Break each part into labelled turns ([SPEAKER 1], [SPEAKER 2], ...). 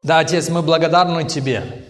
[SPEAKER 1] Да, Отец, мы благодарны Тебе.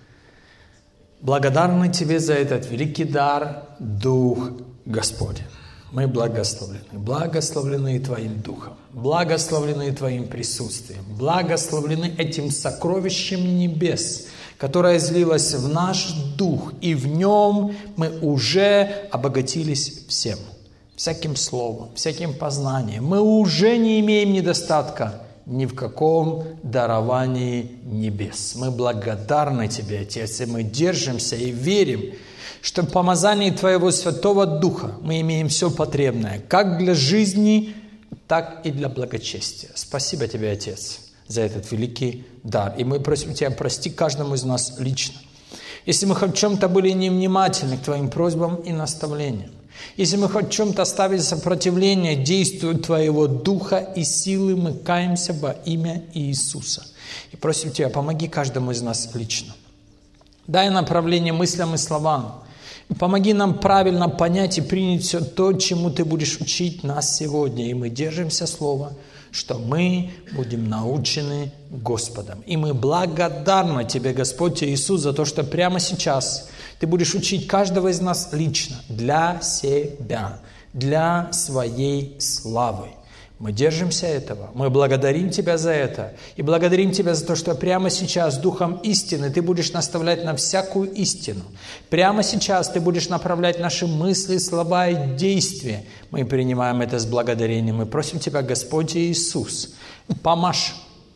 [SPEAKER 1] Благодарны Тебе за этот великий дар, Дух Господень. Мы благословлены Твоим Духом, благословлены Твоим присутствием, благословлены этим сокровищем небес, которое излилось в наш дух, и в нем мы уже обогатились всем, всяким словом, всяким познанием. Мы уже не имеем недостатка ни в каком даровании небес. Мы благодарны Тебе, Отец, и мы держимся и верим, что в помазании Твоего Святого Духа мы имеем все потребное, как для жизни, так и для благочестия. Спасибо Тебе, Отец, за этот великий дар. И мы просим Тебя, прости каждому из нас лично. Если мы хоть в чем-то были невнимательны к Твоим просьбам и наставлениям, если мы хоть в чем-то оставили сопротивление действию Твоего Духа и силы, мы каемся во имя Иисуса. И просим Тебя, помоги каждому из нас лично. Дай направление мыслям и словам. Помоги нам правильно понять и принять все то, чему Ты будешь учить нас сегодня. И мы держимся слова, что мы будем научены Господом. И мы благодарны Тебе, Господь Иисус, за то, что прямо сейчас Ты будешь учить каждого из нас лично, для себя, для своей славы. Мы держимся этого, мы благодарим Тебя за это. И благодарим Тебя за то, что прямо сейчас Духом истины Ты будешь наставлять на всякую истину. Прямо сейчас Ты будешь направлять наши мысли, слова и действия. Мы принимаем это с благодарением. Мы просим Тебя, Господь Иисус, помажь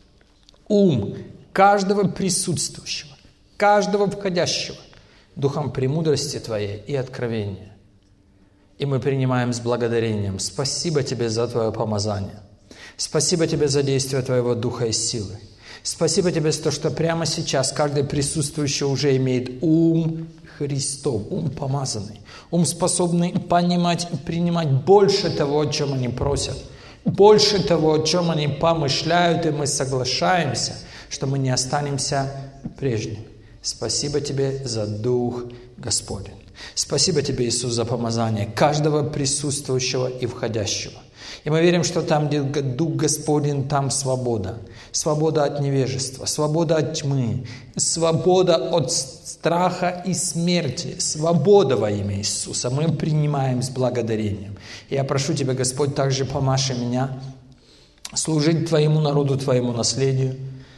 [SPEAKER 1] ум каждого присутствующего, каждого входящего Духом премудрости Твоей и откровения. И мы принимаем с благодарением. Спасибо Тебе за Твое помазание. Спасибо Тебе за действие Твоего Духа и силы. Спасибо Тебе за то, что прямо сейчас каждый присутствующий уже имеет ум Христов, ум помазанный, ум способный понимать и принимать больше того, о чем они просят, больше того, о чем они помышляют, и мы соглашаемся, что мы не останемся прежними. Спасибо Тебе за Дух Господень. Спасибо Тебе, Иисус, за помазание каждого присутствующего и входящего. И мы верим, что там, где Дух Господень, там свобода. Свобода от невежества, свобода от тьмы, свобода от страха и смерти. Свобода во имя Иисуса. Мы принимаем с благодарением. И я прошу Тебя, Господь, также помажь меня служить Твоему народу, Твоему наследию.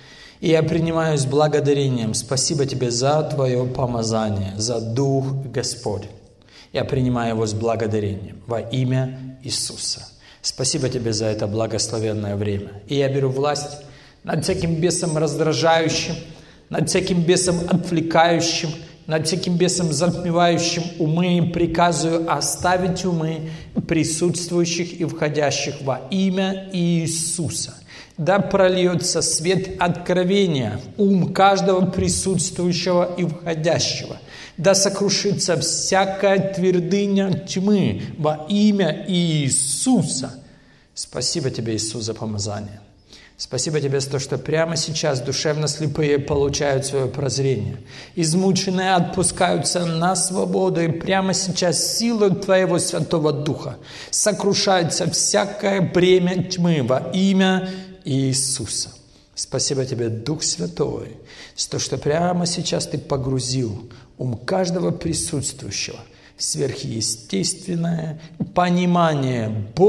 [SPEAKER 1] И я принимаю с благодарением. Спасибо Тебе за Твое помазание, за Дух Господень. Я принимаю его с благодарением во имя Иисуса. Спасибо Тебе за это благословенное время. И я беру власть над всяким бесом раздражающим, над всяким бесом отвлекающим, над всяким бесом затмевающим умы, и приказываю оставить умы присутствующих и входящих во имя Иисуса. Да прольется свет откровения в ум каждого присутствующего и входящего. Да сокрушится всякая твердыня тьмы во имя Иисуса. Спасибо Тебе, Иисус, за помазание. Спасибо Тебе за то, что прямо сейчас душевно слепые получают свое прозрение. Измученные отпускаются на свободу, и прямо сейчас силой Твоего Святого Духа сокрушается всякое бремя тьмы во имя Иисуса. Спасибо Тебе, Дух Святой, за то, что прямо сейчас Ты погрузил ум каждого присутствующего в сверхъестественное понимание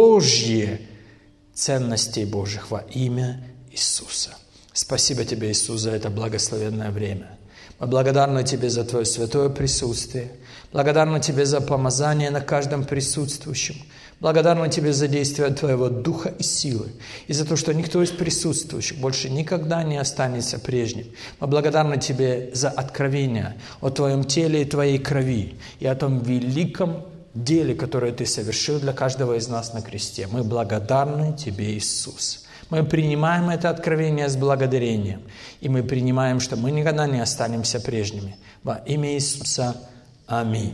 [SPEAKER 1] Божье ценностей Божьих во имя Иисуса. Спасибо Тебе, Иисус, за это благословенное время. Мы благодарны Тебе за Твое святое присутствие. Благодарны Тебе за помазание на каждом присутствующем. Благодарны Тебе за действие Твоего Духа и силы. И за то, что никто из присутствующих больше никогда не останется прежним. Мы благодарны Тебе за откровение о Твоем теле и Твоей крови. И о том великом деле, которое Ты совершил для каждого из нас на кресте. Мы благодарны Тебе, Иисус. Мы принимаем это откровение с благодарением. И мы принимаем, что мы никогда не останемся прежними. Во имя Иисуса. Аминь.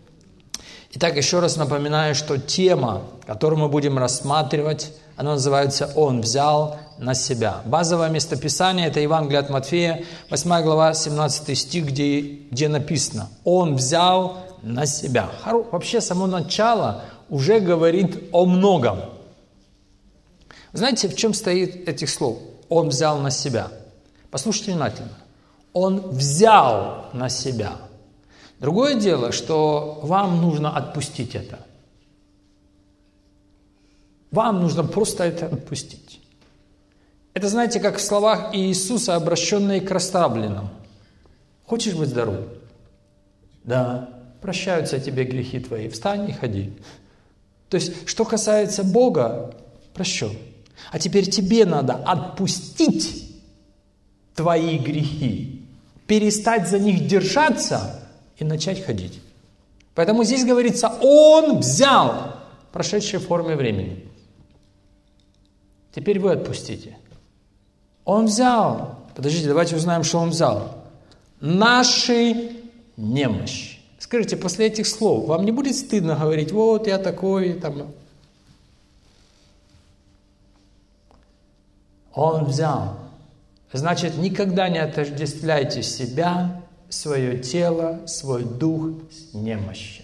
[SPEAKER 1] Итак, еще раз напоминаю, что тема, которую мы будем рассматривать, она называется «Он взял на себя». Базовое местописание – это Евангелие от Матфея, 8 глава, 17 стих, где написано «Он взял на себя». Вообще, само начало уже говорит о многом. Знаете, в чем стоит этих слов? «Он взял на себя». Послушайте внимательно. Он взял на себя. Другое дело, что вам нужно отпустить это. Вам нужно просто это отпустить. Это, знаете, как в словах Иисуса, обращенные к расслабленным. Хочешь быть здоров? Да. Прощаются тебе грехи твои. Встань и ходи. То есть, что касается Бога, прощен. А теперь тебе надо отпустить твои грехи, перестать за них держаться и начать ходить. Поэтому здесь говорится, Он взял, прошедшей в форме времени. Теперь вы отпустите. Он взял. Подождите, давайте узнаем, что Он взял. Наши немощи. Скажите, после этих слов вам не будет стыдно говорить, вот я такой, там. Он взял. Значит, никогда не отождествляйте себя, свое тело, свой дух с немощами.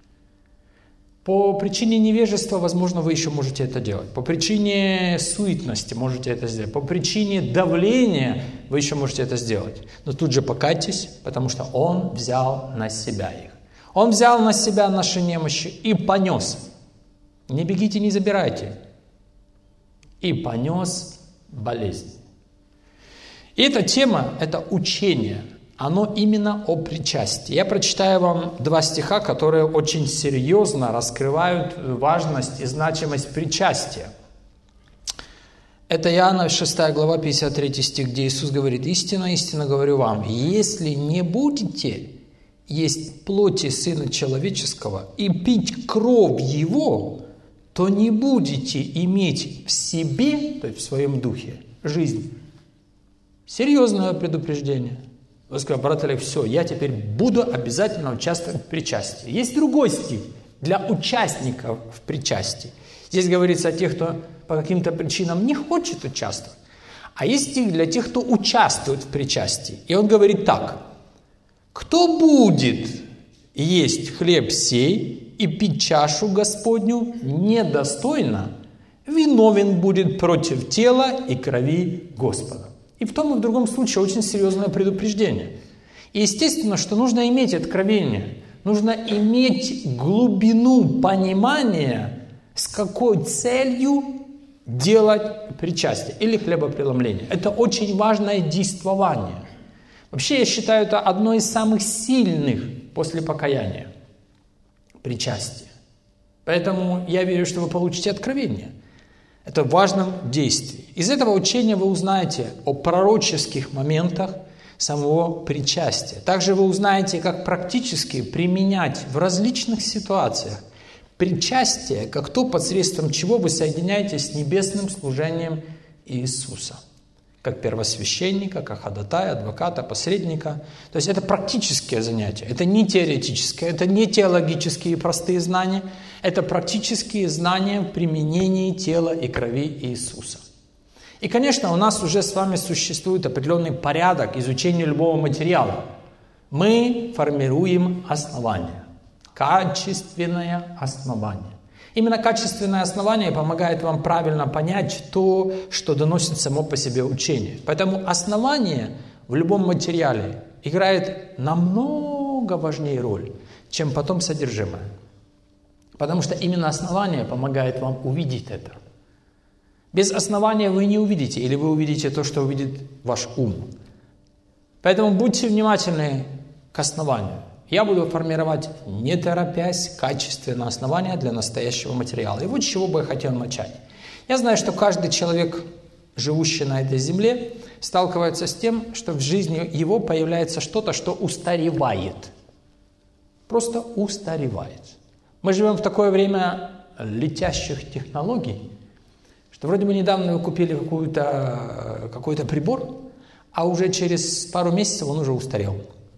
[SPEAKER 1] По причине невежества, возможно, вы еще можете это делать. По причине суетности можете это сделать. По причине давления вы еще можете это сделать. Но тут же покайтесь, потому что Он взял на себя их. Он взял на себя наши немощи и понес. Не бегите, не забирайте. И понес болезнь. И эта тема, это учение. Оно именно о причастии. Я прочитаю вам 2 стиха, которые очень серьезно раскрывают важность и значимость причастия. Это Иоанна 6 глава 53 стих, где Иисус говорит: «Истинно, истинно говорю вам, если не будете есть плоти Сына Человеческого и пить кровь Его, то не будете иметь в себе, то есть в своем духе, жизнь». Серьезное предупреждение. Вы сказали: брат Олег, все, я теперь буду обязательно участвовать в причастии. Есть другой стих для участников в причастии. Здесь говорится о тех, кто по каким-то причинам не хочет участвовать. А есть стих для тех, кто участвует в причастии. И он говорит так: «Кто будет есть хлеб сей и пить чашу Господню недостойно, виновен будет против тела и крови Господа». И в том и в другом случае очень серьезное предупреждение. И естественно, что нужно иметь откровение, нужно иметь глубину понимания, с какой целью делать причастие или хлебопреломление. Это очень важное действование. Вообще, я считаю, это одно из самых сильных после покаяния причастие. Поэтому я верю, что вы получите откровение. Это в важном действии. Из этого учения вы узнаете о пророческих моментах самого причастия. Также вы узнаете, как практически применять в различных ситуациях причастие, как то, посредством чего вы соединяетесь с небесным служением Иисуса. Как первосвященника, как ходатая, адвоката, посредника. То есть это практические занятия. Это не теоретические, это не теологические простые знания. Это практические знания в применении тела и крови Иисуса. И, конечно, у нас уже с вами существует определенный порядок изучения любого материала. Мы формируем основание. Качественное основание. Именно качественное основание помогает вам правильно понять то, что доносит само по себе учение. Поэтому основание в любом материале играет намного важнее роль, чем потом содержимое. Потому что именно основание помогает вам увидеть это. Без основания вы не увидите, или вы увидите то, что увидит ваш ум. Поэтому будьте внимательны к основанию. Я буду формировать, не торопясь, качественное основание для настоящего материала. И вот с чего бы я хотел начать. Я знаю, что каждый человек, живущий на этой земле, сталкивается с тем, что в жизни его появляется что-то, что устаревает. Просто устаревает. Мы живем в такое время летящих технологий, что вроде бы недавно вы купили какой-то прибор, а уже через пару месяцев он уже устарел.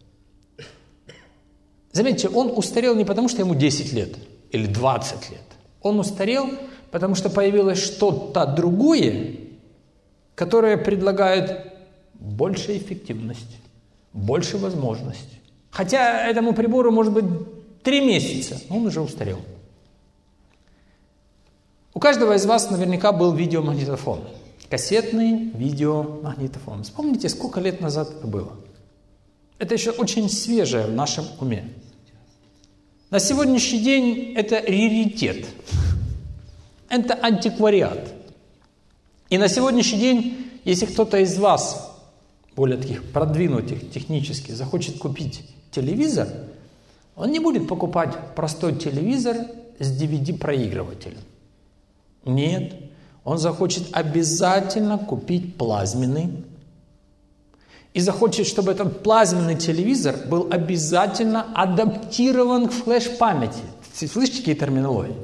[SPEAKER 1] Заметьте, он устарел не потому, что ему 10 лет или 20 лет. Он устарел, потому что появилось что-то другое, которое предлагает больше эффективность, больше возможностей. Хотя этому прибору может быть 3 месяца, но он уже устарел. У каждого из вас наверняка был видеомагнитофон. Кассетный видеомагнитофон. Вспомните, сколько лет назад это было. Это еще очень свежее в нашем уме. На сегодняшний день это раритет. Это антиквариат. И на сегодняшний день, если кто-то из вас, более таких продвинутых технически, захочет купить телевизор, он не будет покупать простой телевизор с DVD-проигрывателем. Нет. Он захочет обязательно купить плазменный. И захочет, чтобы этот плазменный телевизор был обязательно адаптирован к флеш-памяти. Слышите, какие терминологии?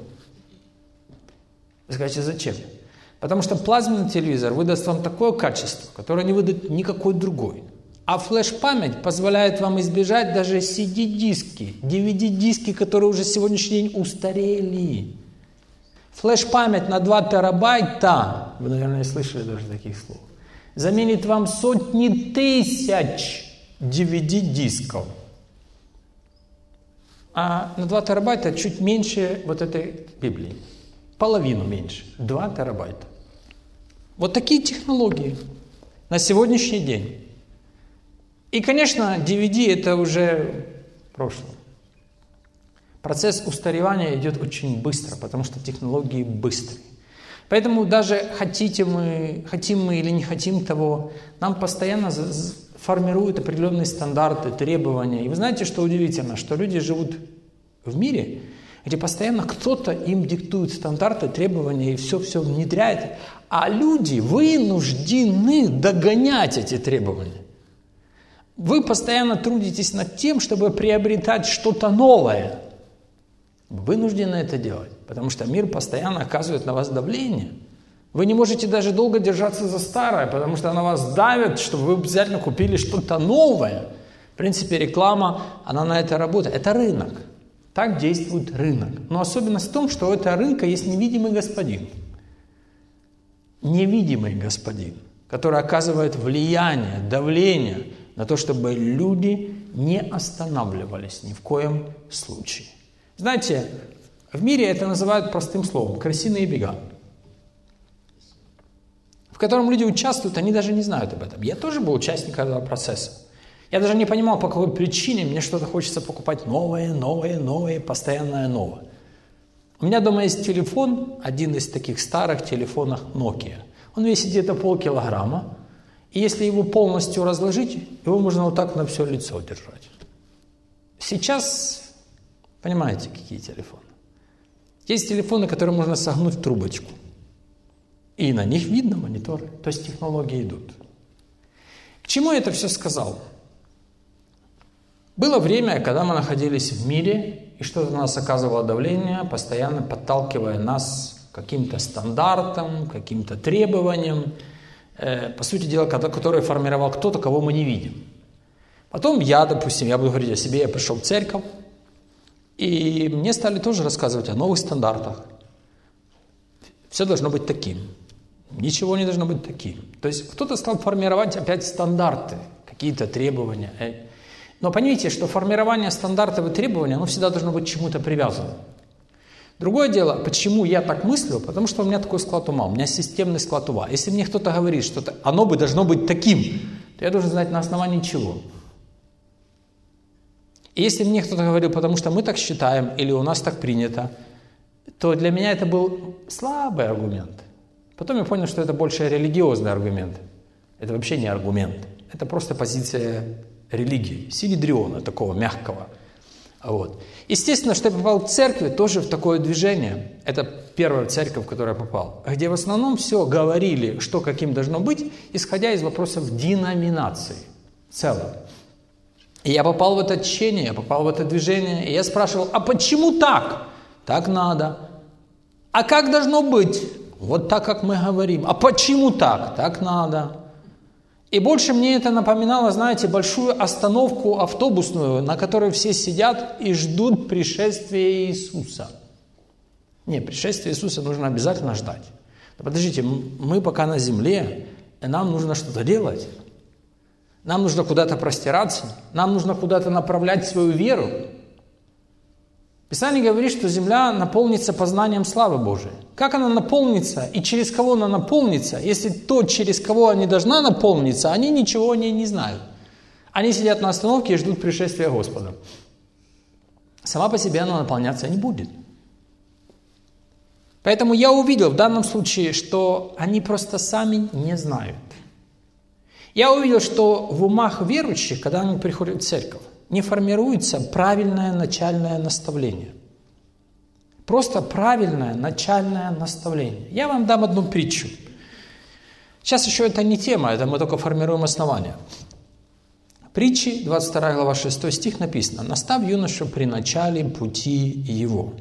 [SPEAKER 1] Вы скажете, зачем? Потому что плазменный телевизор выдаст вам такое качество, которое не выдаст никакой другой. А флеш-память позволяет вам избежать даже CD-диски, DVD-диски, которые уже сегодняшний день устарели. Флеш-память на 2 терабайта, вы, наверное, слышали даже таких слов, заменит вам сотни тысяч DVD-дисков. А на 2 терабайта чуть меньше вот этой Библии. Половину меньше. 2 терабайта. Вот такие технологии на сегодняшний день. И, конечно, DVD это уже прошлое. Процесс устаревания идет очень быстро, потому что технологии быстрые. Поэтому даже хотим мы или не хотим того, нам постоянно формируют определенные стандарты, требования. И вы знаете, что удивительно, что люди живут в мире, где постоянно кто-то им диктует стандарты, требования и все внедряет, а люди вынуждены догонять эти требования. Вы постоянно трудитесь над тем, чтобы приобретать что-то новое. Вынуждены это делать, потому что мир постоянно оказывает на вас давление. Вы не можете даже долго держаться за старое, потому что на вас давит, чтобы вы обязательно купили что-то новое. В принципе, реклама, она на это работает. Это рынок. Так действует рынок. Но особенность в том, что у этого рынка есть невидимый господин. Невидимый господин, который оказывает влияние, давление на то, чтобы люди не останавливались ни в коем случае. Знаете, в мире это называют простым словом «крысиные бега», в котором люди участвуют, они даже не знают об этом. Я тоже был участником этого процесса. Я даже не понимал, по какой причине мне что-то хочется покупать новое, постоянное новое. У меня дома есть телефон, один из таких старых телефонов Nokia. Он весит где-то полкилограмма, и если его полностью разложить, его можно вот так на все лицо держать. Сейчас... Понимаете, какие телефоны? Есть телефоны, которые можно согнуть в трубочку. И на них видно мониторы. То есть технологии идут. К чему я это все сказал? Было время, когда мы находились в мире, и что-то на нас оказывало давление, постоянно подталкивая нас к каким-то стандартам, к каким-то требованиям, по сути дела, которые формировал кто-то, кого мы не видим. Потом я буду говорить о себе, я пришел в церковь, и мне стали тоже рассказывать о новых стандартах. Все должно быть таким. Ничего не должно быть таким. То есть кто-то стал формировать опять стандарты, какие-то требования. Но поймите, что формирование стандартов и требований, оно всегда должно быть к чему-то привязано. Другое дело, почему я так мыслю, потому что у меня такой склад ума, у меня системный склад ума. Если мне кто-то говорит, что оно бы должно быть таким, то я должен знать на основании чего. И если мне кто-то говорил, потому что мы так считаем, или у нас так принято, то для меня это был слабый аргумент. Потом я понял, что это больше религиозный аргумент. Это вообще не аргумент. Это просто позиция религии, синедриона, такого мягкого. Вот. Естественно, что я попал в церкви тоже в такое движение. Это первая церковь, в которую я попал, где в основном все говорили, что каким должно быть, исходя из вопросов деноминации в целом. И я попал в это течение, я попал в это движение, и я спрашивал, а почему так? Так надо. А как должно быть? Вот так, как мы говорим. А почему так? Так надо. И больше мне это напоминало, знаете, большую остановку автобусную, на которой все сидят и ждут пришествия Иисуса. Нет, пришествие Иисуса нужно обязательно ждать. Но подождите, мы пока на земле, и нам нужно что-то делать. Нам нужно куда-то простираться, нам нужно куда-то направлять свою веру. Писание говорит, что земля наполнится познанием славы Божией. Как она наполнится и через кого она наполнится, если то, через кого она должна наполниться, они ничего о ней не знают. Они сидят на остановке и ждут пришествия Господа. Сама по себе она наполняться не будет. Поэтому я увидел в данном случае, что они просто сами не знают. Я увидел, что в умах верующих, когда они приходят в церковь, не формируется правильное начальное наставление. Просто правильное начальное наставление. Я вам дам одну притчу. Сейчас еще это не тема, это мы только формируем основания. Притчи, 22 глава, 6 стих написано: «Настав юношу при начале пути его,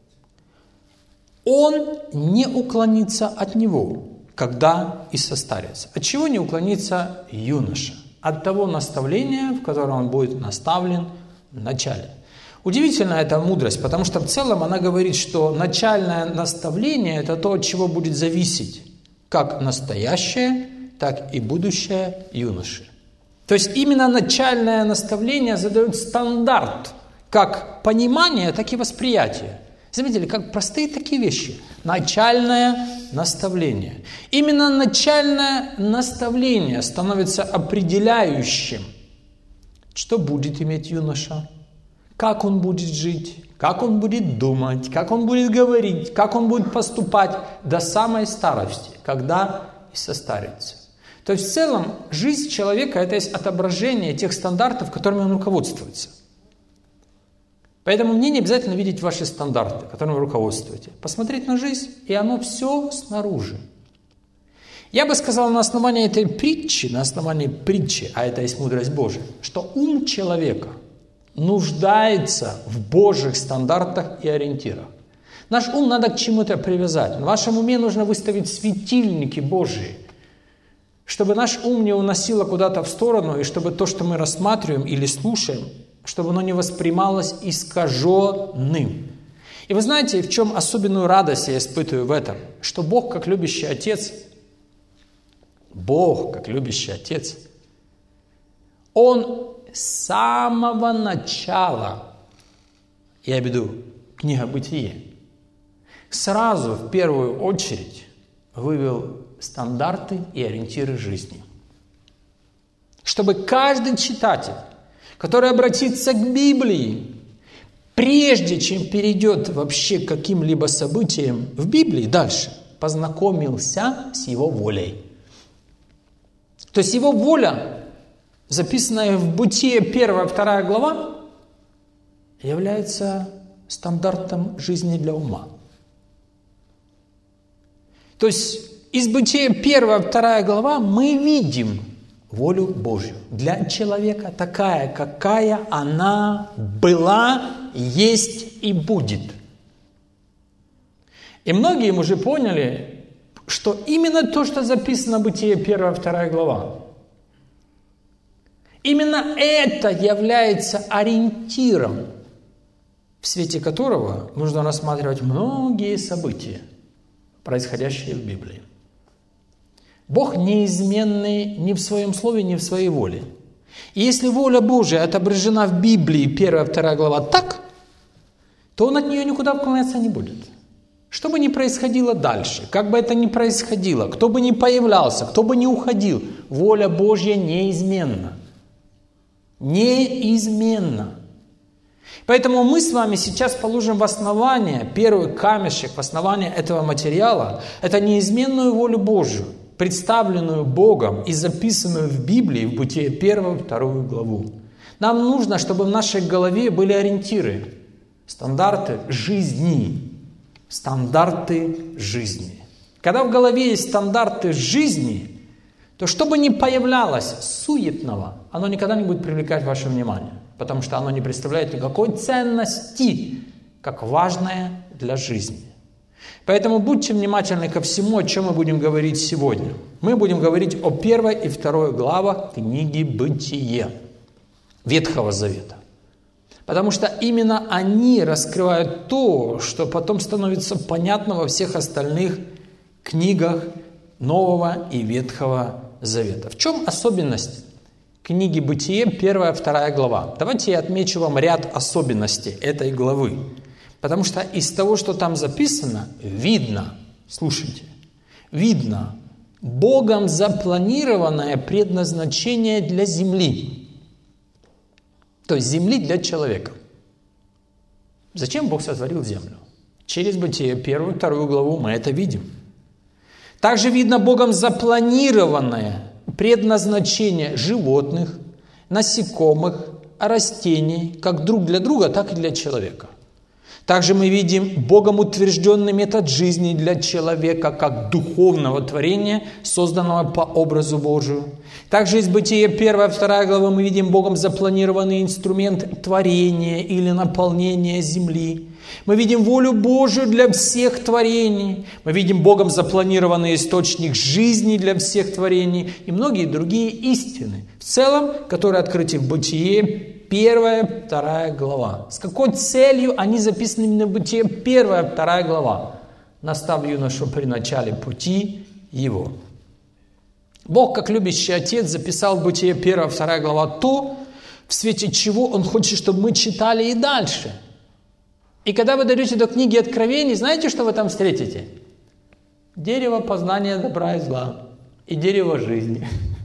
[SPEAKER 1] он не уклонится от него, когда и состарится». От чего не уклонится юноша? От того наставления, в котором он будет наставлен в начале. Удивительная эта мудрость, потому что в целом она говорит, что начальное наставление – это то, от чего будет зависеть как настоящее, так и будущее юноши. То есть именно начальное наставление задает стандарт как понимания, так и восприятия. Заметили, как простые такие вещи. Начальное наставление. Именно начальное наставление становится определяющим, что будет иметь юноша, как он будет жить, как он будет думать, как он будет говорить, как он будет поступать до самой старости, когда и состарится. То есть в целом жизнь человека – это есть отображение тех стандартов, которыми он руководствуется. Поэтому мне не обязательно видеть ваши стандарты, которыми вы руководствуете. Посмотреть на жизнь, и оно все снаружи. Я бы сказал на основании этой притчи, а это есть мудрость Божия, что ум человека нуждается в Божьих стандартах и ориентирах. Наш ум надо к чему-то привязать. В вашем уме нужно выставить светильники Божьи, чтобы наш ум не уносило куда-то в сторону, и чтобы то, что мы рассматриваем или слушаем, чтобы оно не воспринималось искаженным. И вы знаете, в чем особенную радость я испытываю в этом? Что Бог, как любящий Отец, Он с самого начала, я имею в виду книга Бытие, сразу в первую очередь вывел стандарты и ориентиры жизни. Чтобы каждый читатель, который обратится к Библии, прежде чем перейдет вообще к каким-либо событиям в Библии дальше, познакомился с его волей. То есть его воля, записанная в Бытие 1-2 глава, является стандартом жизни для ума. То есть из Бытия 1-2 глава мы видим волю Божью для человека такая, какая она была, есть и будет. И многие уже поняли, что именно то, что записано в Бытие 1-2 глава, именно это является ориентиром, в свете которого нужно рассматривать многие события, происходящие в Библии. Бог неизменный ни в своем слове, ни в своей воле. И если воля Божия отображена в Библии 1-2 глава так, то Он от нее никуда уклоняться не будет. Что бы ни происходило дальше, как бы это ни происходило, кто бы ни появлялся, кто бы ни уходил, воля Божья неизменна. Неизменна. Поэтому мы с вами сейчас положим в основание, первый камешек в основание этого материала, это неизменную волю Божью, представленную Богом и записанную в Библии в Бытие 1-2 главу. Нам нужно, чтобы в нашей голове были ориентиры, стандарты жизни. Стандарты жизни. Когда в голове есть стандарты жизни, то что бы ни появлялось суетного, оно никогда не будет привлекать ваше внимание, потому что оно не представляет никакой ценности, как важное для жизни. Поэтому будьте внимательны ко всему, о чем мы будем говорить сегодня. Мы будем говорить о 1 и 2 главах книги Бытие Ветхого Завета. Потому что именно они раскрывают то, что потом становится понятно во всех остальных книгах Нового и Ветхого Завета. В чем особенность книги Бытие 1-2 глава? Давайте я отмечу вам ряд особенностей этой главы. Потому что из того, что там записано, видно, слушайте, видно Богом запланированное предназначение для земли. То есть земли для человека. Зачем Бог сотворил землю? Через Бытие 1-2 главу мы это видим. Также видно Богом запланированное предназначение животных, насекомых, растений, как друг для друга, так и для человека. Также мы видим Богом утвержденный метод жизни для человека, как духовного творения, созданного по образу Божию. Также из Бытия 1-2 главы мы видим Богом запланированный инструмент творения или наполнения земли. Мы видим волю Божию для всех творений. Мы видим Богом запланированный источник жизни для всех творений и многие другие истины, в целом, которые открыты в Бытие 1-2 глава. С какой целью они записаны именно в Бытие 1-2 глава? Настав юношу при начале пути его. Бог, как любящий Отец, записал в Бытие 1-2 глава то, в свете чего Он хочет, чтобы мы читали и дальше. И когда вы дойдете до книги Откровений, знаете, что вы там встретите? Дерево познания добра и зла. И дерево жизни.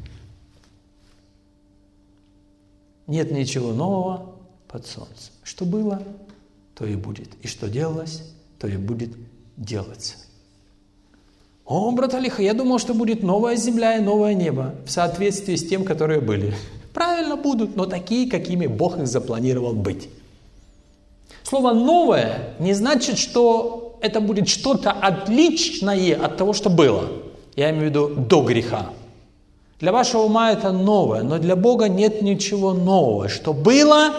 [SPEAKER 1] Нет ничего нового под солнцем. Что было, то и будет. И что делалось, то и будет делаться. О, брат Алиха, я думал, что будет новая земля и новое небо в соответствии с тем, которые были. Правильно будут, но такие, какими Бог их запланировал быть. Слово «новое» не значит, что это будет что-то отличное от того, что было. Я имею в виду до греха. Для вашего ума это новое, но для Бога нет ничего нового. Что было,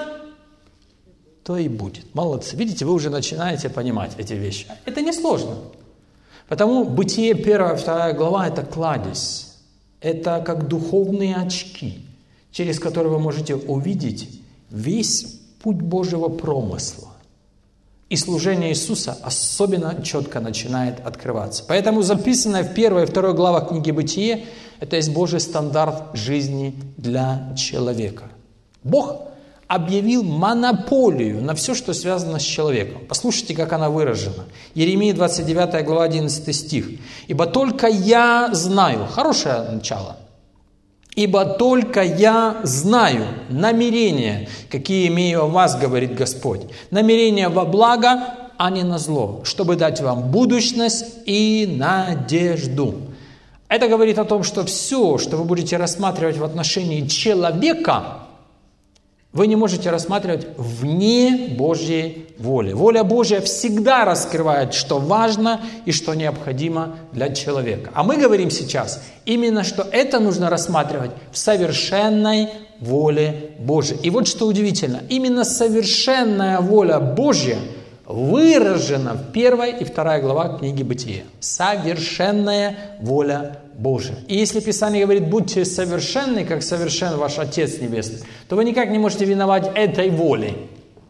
[SPEAKER 1] то и будет. Молодцы. Видите, вы уже начинаете понимать эти вещи. Это несложно. Потому Бытие 1-2 глава – это кладезь. Это как духовные очки, через которые вы можете увидеть весь путь Божьего промысла. И служение Иисуса особенно четко начинает открываться. Поэтому записанное в 1 и 2 главах книги Бытие – это есть Божий стандарт жизни для человека. Бог объявил монополию на все, что связано с человеком. Послушайте, как она выражена. Иеремия 29 глава 11 стих. «Ибо только я знаю». Хорошее начало. «Ибо только я знаю намерения, какие имею о вас, говорит Господь. Намерения во благо, а не на зло, чтобы дать вам будущность и надежду». Это говорит о том, что все, что вы будете рассматривать в отношении человека, вы не можете рассматривать вне Божьей воли. Воля Божья всегда раскрывает, что важно и что необходимо для человека. А мы говорим сейчас именно, что это нужно рассматривать в совершенной воле Божьей. И вот что удивительно, именно совершенная воля Божья выражена в 1 и 2 глава книги Бытия. Совершенная воля Божия. И если Писание говорит, будьте совершенны, как совершен ваш Отец Небесный, то вы никак не можете виновать этой воле.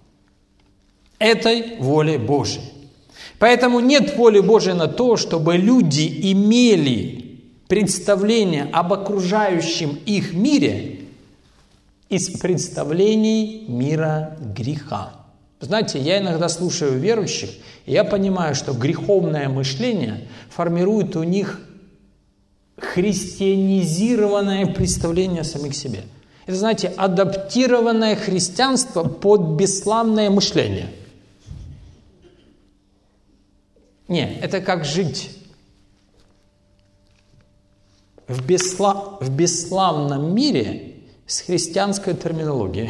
[SPEAKER 1] Этой воле Божией. Поэтому нет воли Божией на то, чтобы люди имели представление об окружающем их мире из представлений мира греха. Знаете, я иногда слушаю верующих, и я понимаю, что греховное мышление формирует у них христианизированное представление о самих себе. Это, знаете, адаптированное христианство под бесславное мышление. Не, это как жить в бесславном мире с христианской терминологией.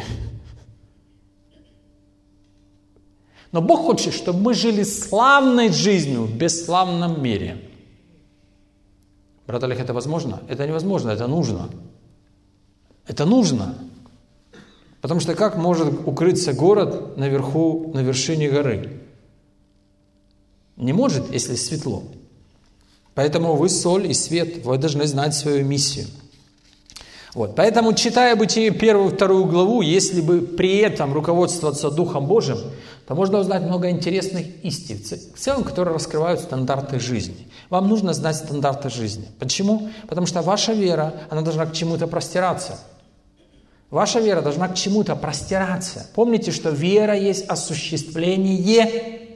[SPEAKER 1] Но Бог хочет, чтобы мы жили славной жизнью в бесславном мире. Брат Олег, это возможно? Это невозможно, это нужно. Это нужно. Потому что как может укрыться город наверху, на вершине горы? Не может, если светло. Поэтому вы соль и свет, вы должны знать свою миссию. Вот. Поэтому, читая Бытие 1 и 2 главу, если бы при этом руководствоваться Духом Божьим, то можно узнать много интересных истин, в целом, которые раскрывают стандарты жизни. Вам нужно знать стандарты жизни. Почему? Потому что ваша вера, она должна к чему-то простираться. Ваша вера должна к чему-то простираться. Помните, что вера есть осуществление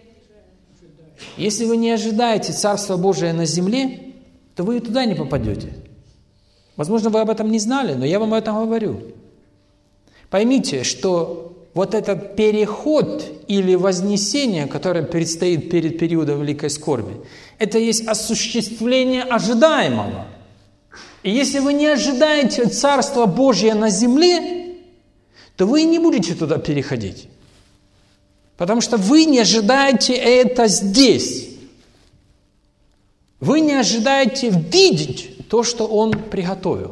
[SPEAKER 1] Если вы не ожидаете Царства Божия на земле, то вы и туда не попадете. Возможно, вы об этом не знали, но я вам об этом говорю. Поймите, что вот этот переход или вознесение, которое предстоит перед периодом великой скорби, это есть осуществление ожидаемого. И если вы не ожидаете Царства Божия на земле, то вы не будете туда переходить. Потому что вы не ожидаете это здесь. Вы не ожидаете видеть то, что Он приготовил.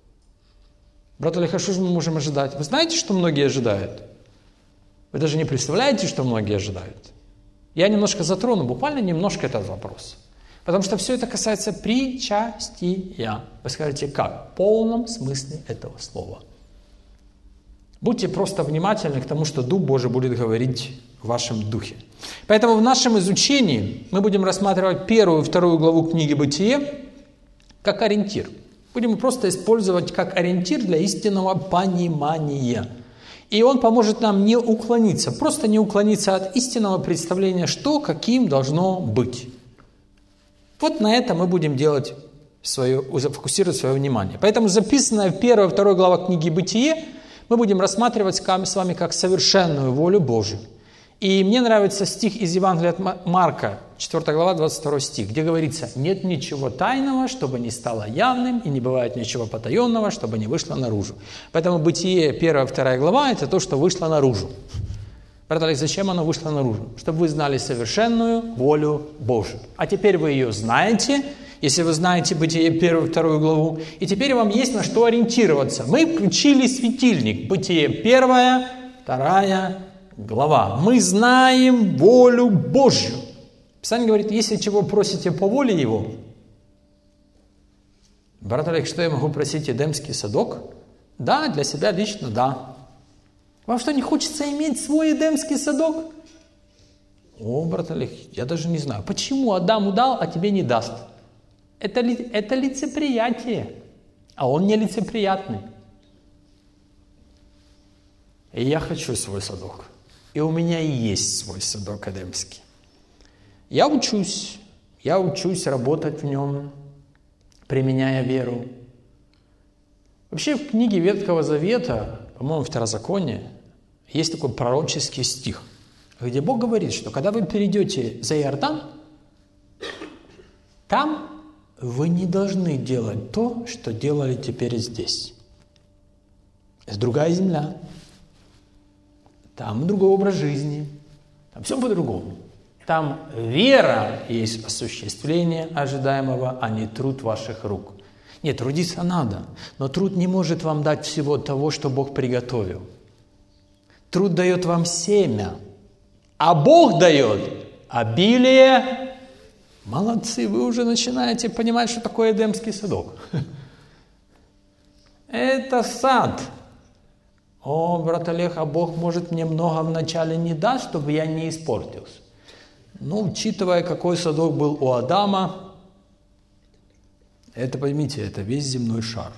[SPEAKER 1] Брат Олег, а что же мы можем ожидать? Вы знаете, что многие ожидают? Вы даже не представляете, что многие ожидают. Я немножко затрону, буквально немножко этот вопрос. Потому что все это касается причастия. Вы скажете, как? В полном смысле этого слова. Будьте просто внимательны к тому, что Дух Божий будет говорить в вашем духе. Поэтому в нашем изучении мы будем рассматривать 1 и 2 главу книги «Бытие» как ориентир. Будем просто использовать как ориентир для истинного понимания. И он поможет нам не уклониться, просто не уклониться от истинного представления, что каким должно быть. Вот на это мы будем делать фокусировать свое внимание. Поэтому записанное в 1 и 2 глава книги «Бытие» мы будем рассматривать с вами как совершенную волю Божию. И мне нравится стих из Евангелия от Марка, 4 глава, 22 стих, где говорится: «Нет ничего тайного, чтобы не стало явным, и не бывает ничего потаенного, чтобы не вышло наружу». Поэтому Бытие 1 и 2 глава – это то, что вышло наружу. Брат Олег, зачем оно вышло наружу? Чтобы вы знали совершенную волю Божию. А теперь вы ее знаете, если вы знаете Бытие 1 и 2 главу, и теперь вам есть на что ориентироваться. Мы включили светильник. Бытие 1, 2 глава. Мы знаем волю Божью. Писание говорит, если чего просите по воле Его. Брат Олег, что я могу просить? Эдемский садок? Да, для себя лично, да. Вам что, не хочется иметь свой Эдемский садок? О, брат Олег, я даже не знаю. Почему Адаму дал, а тебе не даст? Это лицеприятие, а он не лицеприятный. И я хочу свой садок. И у меня и есть свой садок эдемский. Я учусь работать в нем, применяя веру. Вообще в книге Ветхого Завета, по-моему, Второзаконие, есть такой пророческий стих, где Бог говорит, что когда вы перейдете за Иордан, там вы не должны делать то, что делали теперь здесь. Это другая земля. Там другой образ жизни. Там все по-другому. Там вера есть осуществление ожидаемого, а не труд ваших рук. Нет, трудиться надо, но труд не может вам дать всего того, что Бог приготовил. Труд дает вам семя, а Бог дает обилие. Молодцы, вы уже начинаете понимать, что такое Эдемский садок. Это сад. О, брат Олег, а Бог может мне много вначале не дать, чтобы я не испортился. Ну, учитывая, какой садок был у Адама, это, поймите, это весь земной шар.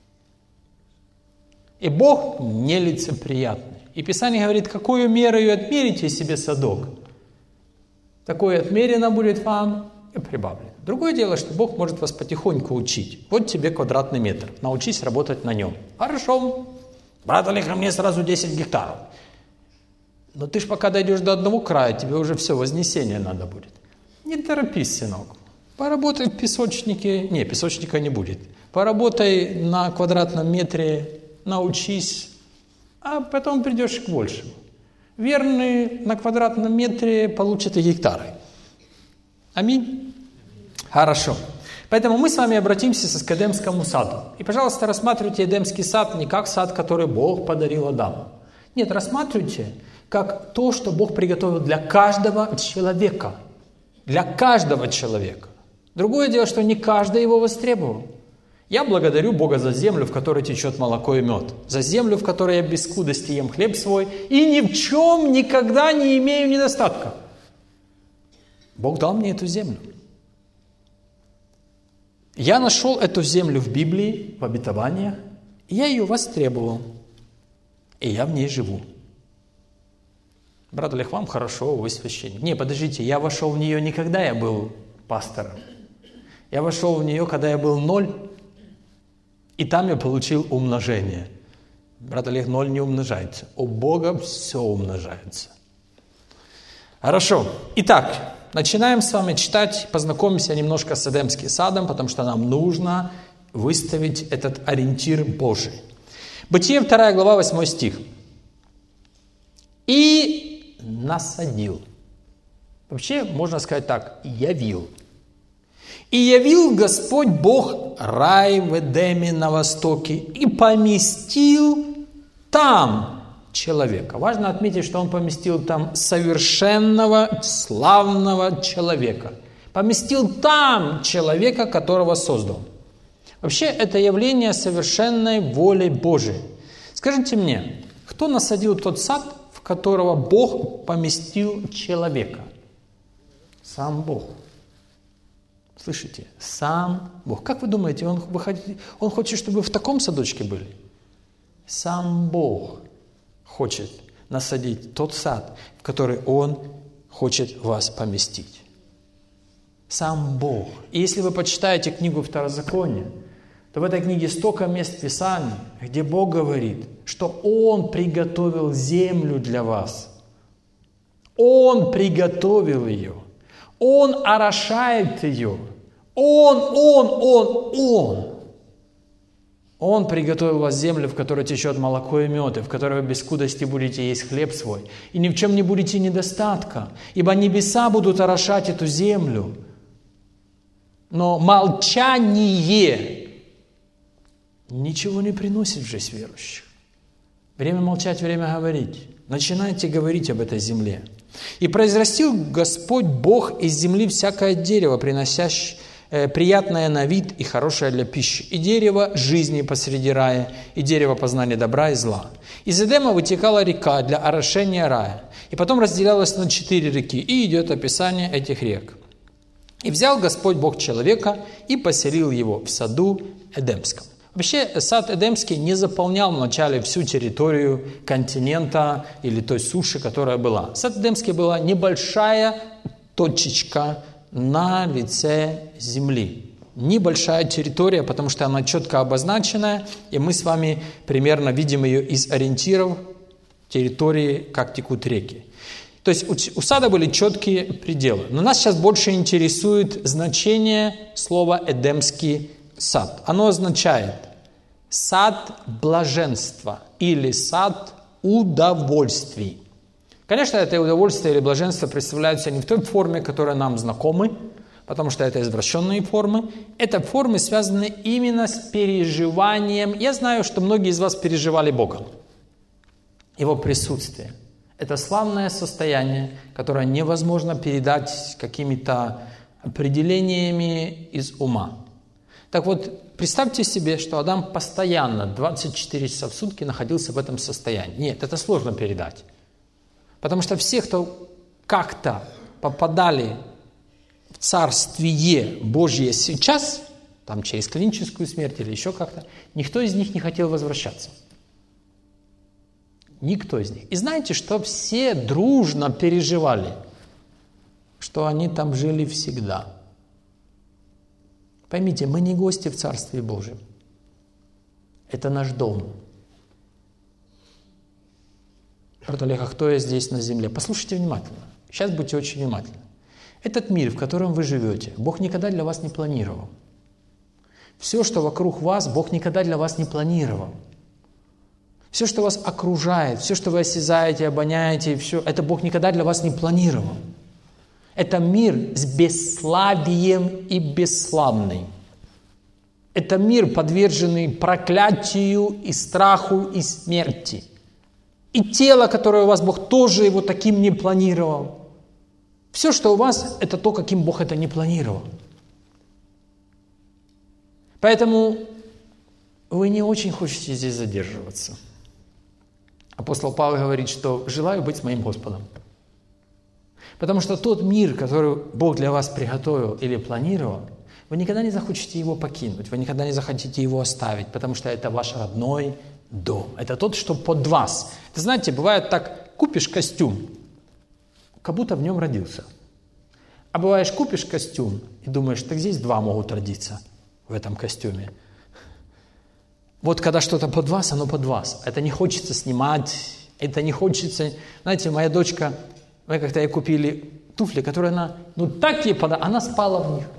[SPEAKER 1] И Бог нелицеприятный. И Писание говорит, какую мерою отмерите себе садок, такое отмерено будет вам и прибавлено. Другое дело, что Бог может вас потихоньку учить. Вот тебе квадратный метр, научись работать на нем. Хорошо. Брат Олег, а мне сразу 10 гектаров. Но ты ж пока дойдешь до одного края, тебе уже все, вознесение надо будет. Не торопись, сынок. Поработай в песочнике. Не, песочника не будет. Поработай на квадратном метре, научись, а потом придешь к большему. Верный на квадратном метре получит и гектары. Аминь. Хорошо. Поэтому мы с вами обратимся к Эдемскому саду. И, пожалуйста, рассматривайте Эдемский сад не как сад, который Бог подарил Адаму. Нет, рассматривайте как то, что Бог приготовил для каждого человека. Для каждого человека. Другое дело, что не каждый его востребовал. Я благодарю Бога за землю, в которой течет молоко и мед. За землю, в которой я без скудости ем хлеб свой и ни в чем никогда не имею недостатка. Бог дал мне эту землю. Я нашел эту землю в Библии, в обетованиях, и я ее востребовал. И я в ней живу. Брат Олег, вам хорошо, вы священник. Не, подождите, я вошел в нее не когда я был пастором. Я вошел в нее, когда я был 0, и там я получил умножение. Брат Олег, 0 не умножается. У Бога все умножается. Хорошо. Итак, начинаем с вами читать, познакомимся немножко с Эдемским садом, потому что нам нужно выставить этот ориентир Божий. Бытие 2 глава 8 стих. «И насадил». Вообще, можно сказать так, явил. «И явил Господь Бог рай в Эдеме на востоке, и поместил там человека». Важно отметить, что Он поместил там совершенного, славного человека. Поместил там человека, которого создал. Вообще, это явление совершенной воли Божией. Скажите мне, кто насадил тот сад, в которого Бог поместил человека? Сам Бог. Слышите? Сам Бог. Как вы думаете, Он хочет, чтобы вы в таком садочке были? Сам Бог хочет насадить тот сад, в который Он хочет вас поместить. Сам Бог. И если вы почитаете книгу Второзакония, то в этой книге столько мест Писания, где Бог говорит, что Он приготовил землю для вас. Он приготовил ее. Он орошает ее. Он. Он приготовил вас землю, в которой течет молоко и мед, и в которой вы без скудости будете есть хлеб свой, и ни в чем не будете недостатка, ибо небеса будут орошать эту землю. Но молчание ничего не приносит в жизнь верующих. Время молчать, время говорить. Начинайте говорить об этой земле. «И произрастил Господь Бог из земли всякое дерево, приносящее приятное на вид и хорошее для пищи, и дерево жизни посреди рая, и дерево познания добра и зла. Из Эдема вытекала река для орошения рая, и потом разделялась на 4 реки, и идет описание этих рек. И взял Господь Бог человека и поселил его в саду Эдемском». Вообще, сад Эдемский не заполнял вначале всю территорию континента или той суши, которая была. Сад Эдемский была небольшая точечка на лице земли. Небольшая территория, потому что она четко обозначенная, и мы с вами примерно видим ее из ориентиров территории, как текут реки. То есть у сада были четкие пределы. Но нас сейчас больше интересует значение слова «эдемский сад». Оно означает сад блаженства или сад удовольствий. Конечно, это удовольствие или блаженство представляются не в той форме, которая нам знакомы, потому что это извращенные формы. Это формы связаны именно с переживанием. Я знаю, что многие из вас переживали Бога, Его присутствие. Это славное состояние, которое невозможно передать какими-то определениями из ума. Так вот, представьте себе, что Адам постоянно 24 часа в сутки находился в этом состоянии. Нет, это сложно передать. Потому что все, кто как-то попадали в Царствие Божье сейчас, там через клиническую смерть или еще как-то, никто из них не хотел возвращаться. Никто из них. И знаете, что все дружно переживали, что они там жили всегда. Поймите, мы не гости в Царстве Божьем. Это наш дом. Брат Олег, а кто я здесь на земле? Послушайте внимательно. Сейчас будьте очень внимательны. Этот мир, в котором вы живете, Бог никогда для вас не планировал. Все, что вокруг вас, Бог никогда для вас не планировал. Все, что вас окружает, все, что вы осязаете, обоняете, все, это Бог никогда для вас не планировал. Это мир с бесславием и бесславный. Это мир, подверженный проклятию и страху и смерти. И тело, которое у вас, Бог тоже его таким не планировал. Все, что у вас, это то, каким Бог это не планировал. Поэтому вы не очень хотите здесь задерживаться. Апостол Павел говорит, что желаю быть с моим Господом. Потому что тот мир, который Бог для вас приготовил или планировал, вы никогда не захотите его покинуть, вы никогда не захотите его оставить, потому что это ваш родной дом. Это тот, что под вас. Ты знаете, бывает так, купишь костюм, как будто в нем родился. А бываешь, купишь костюм и думаешь, так здесь два могут родиться в этом костюме. Вот когда что-то под вас, оно под вас. Это не хочется снимать, это не хочется... Знаете, моя дочка, мы как-то ей купили туфли, которые она, так ей подала, она спала в них.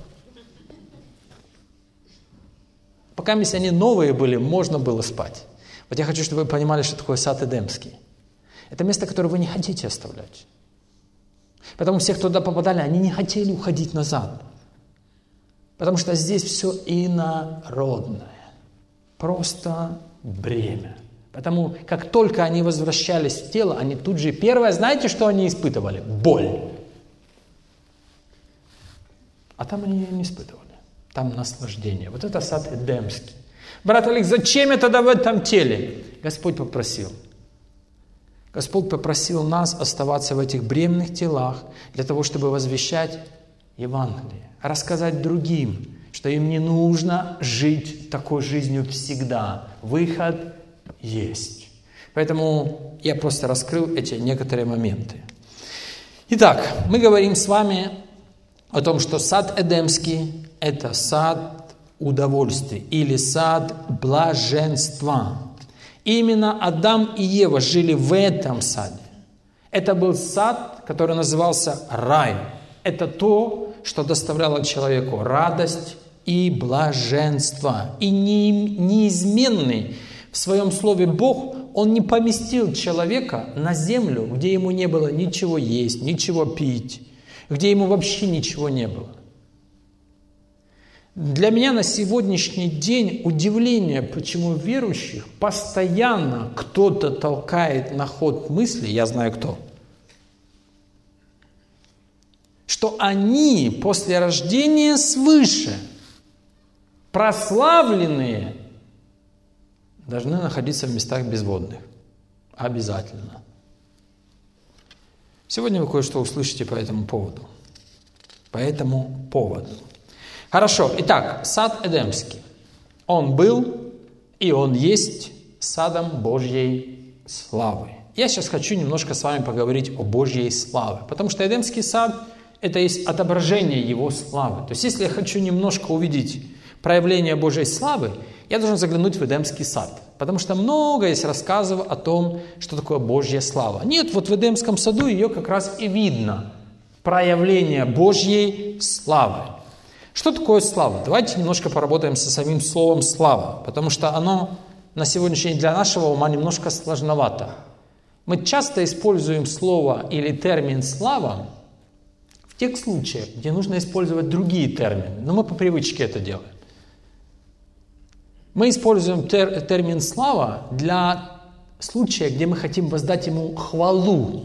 [SPEAKER 1] Пока если они новые были, можно было спать. Вот я хочу, чтобы вы понимали, что такое сад Эдемский. Это место, которое вы не хотите оставлять. Потому все, кто туда попадали, они не хотели уходить назад. Потому что здесь все инородное. Просто бремя. Потому как только они возвращались в тело, они тут же... Первое, знаете, что они испытывали? Боль. А там они не испытывали. Там наслаждение. Вот это сад Эдемский. Брат Олег, зачем я тогда в этом теле? Господь попросил. Господь попросил нас оставаться в этих бремных телах для того, чтобы возвещать Евангелие, рассказать другим, что им не нужно жить такой жизнью всегда. Выход есть. Поэтому я просто раскрыл эти некоторые моменты. Итак, мы говорим с вами о том, что сад Эдемский – это сад удовольствия или сад блаженства. Именно Адам и Ева жили в этом саде. Это был сад, который назывался рай. Это то, что доставляло человеку радость и блаженство. И неизменный в своем слове Бог, Он не поместил человека на землю, где ему не было ничего есть, ничего пить, где ему вообще ничего не было. Для меня на сегодняшний день удивление, почему верующих постоянно кто-то толкает на ход мысли, я знаю кто, что они после рождения свыше, прославленные, должны находиться в местах безводных. Обязательно. Сегодня вы кое-что услышите по этому поводу. По этому поводу. Хорошо. Итак, сад Эдемский. Он был и он есть садом Божьей славы. Я сейчас хочу немножко с вами поговорить о Божьей славе. Потому что Эдемский сад – это есть отображение Его славы. То есть, если я хочу немножко увидеть проявление Божьей славы, я должен заглянуть в Эдемский сад. Потому что много есть рассказов о том, что такое Божья слава. Нет, вот в Эдемском саду ее как раз и видно. Проявление Божьей славы. Что такое слава? Давайте немножко поработаем со самим словом «слава», потому что оно на сегодняшний день для нашего ума немножко сложновато. Мы часто используем слово или термин «слава» в тех случаях, где нужно использовать другие термины, но мы по привычке это делаем. Мы используем термин «слава» для случая, где мы хотим воздать ему хвалу.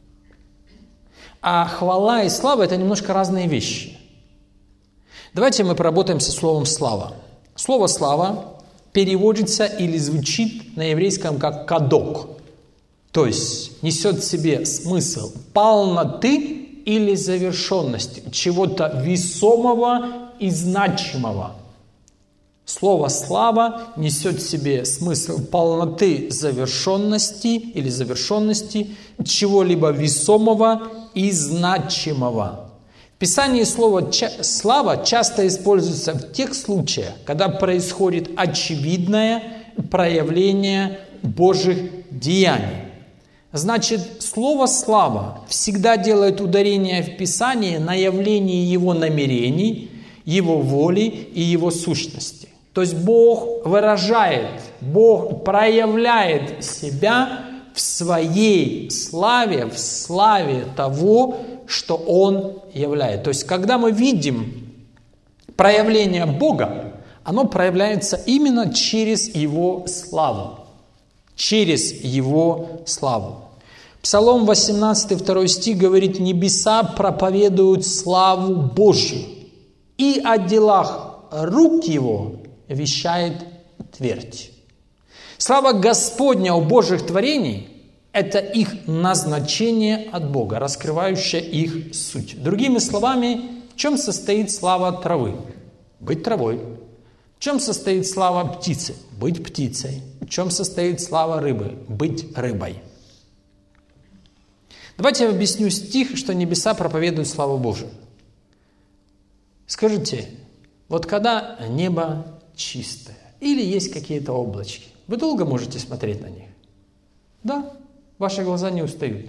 [SPEAKER 1] А хвала и слава – это немножко разные вещи. Давайте мы поработаем со словом «слава». Слово «слава» переводится или звучит на еврейском как «кадок», то есть несет в себе смысл полноты или завершенности, чего-то весомого и значимого. Слово «слава» несет в себе смысл полноты завершенности или завершенности, чего-либо весомого и значимого. В Писании слово «слава» часто используется в тех случаях, когда происходит очевидное проявление Божьих деяний. Значит, слово «слава» всегда делает ударение в Писании на явлении Его намерений, Его воли и Его сущности. То есть Бог выражает, Бог проявляет себя в своей славе, в славе того, что Он являет. То есть, когда мы видим проявление Бога, оно проявляется именно через Его славу. Через Его славу. Псалом 18, 2 стих говорит: «Небеса проповедуют славу Божью, и о делах рук Его вещает твердь». Слава Господня у Божьих творений – это их назначение от Бога, раскрывающее их суть. Другими словами, в чем состоит слава травы? Быть травой. В чем состоит слава птицы? Быть птицей. В чем состоит слава рыбы? Быть рыбой. Давайте я объясню стих, что небеса проповедуют славу Божию. Скажите, вот когда небо чистое или есть какие-то облачки, вы долго можете смотреть на них? Да, ваши глаза не устают.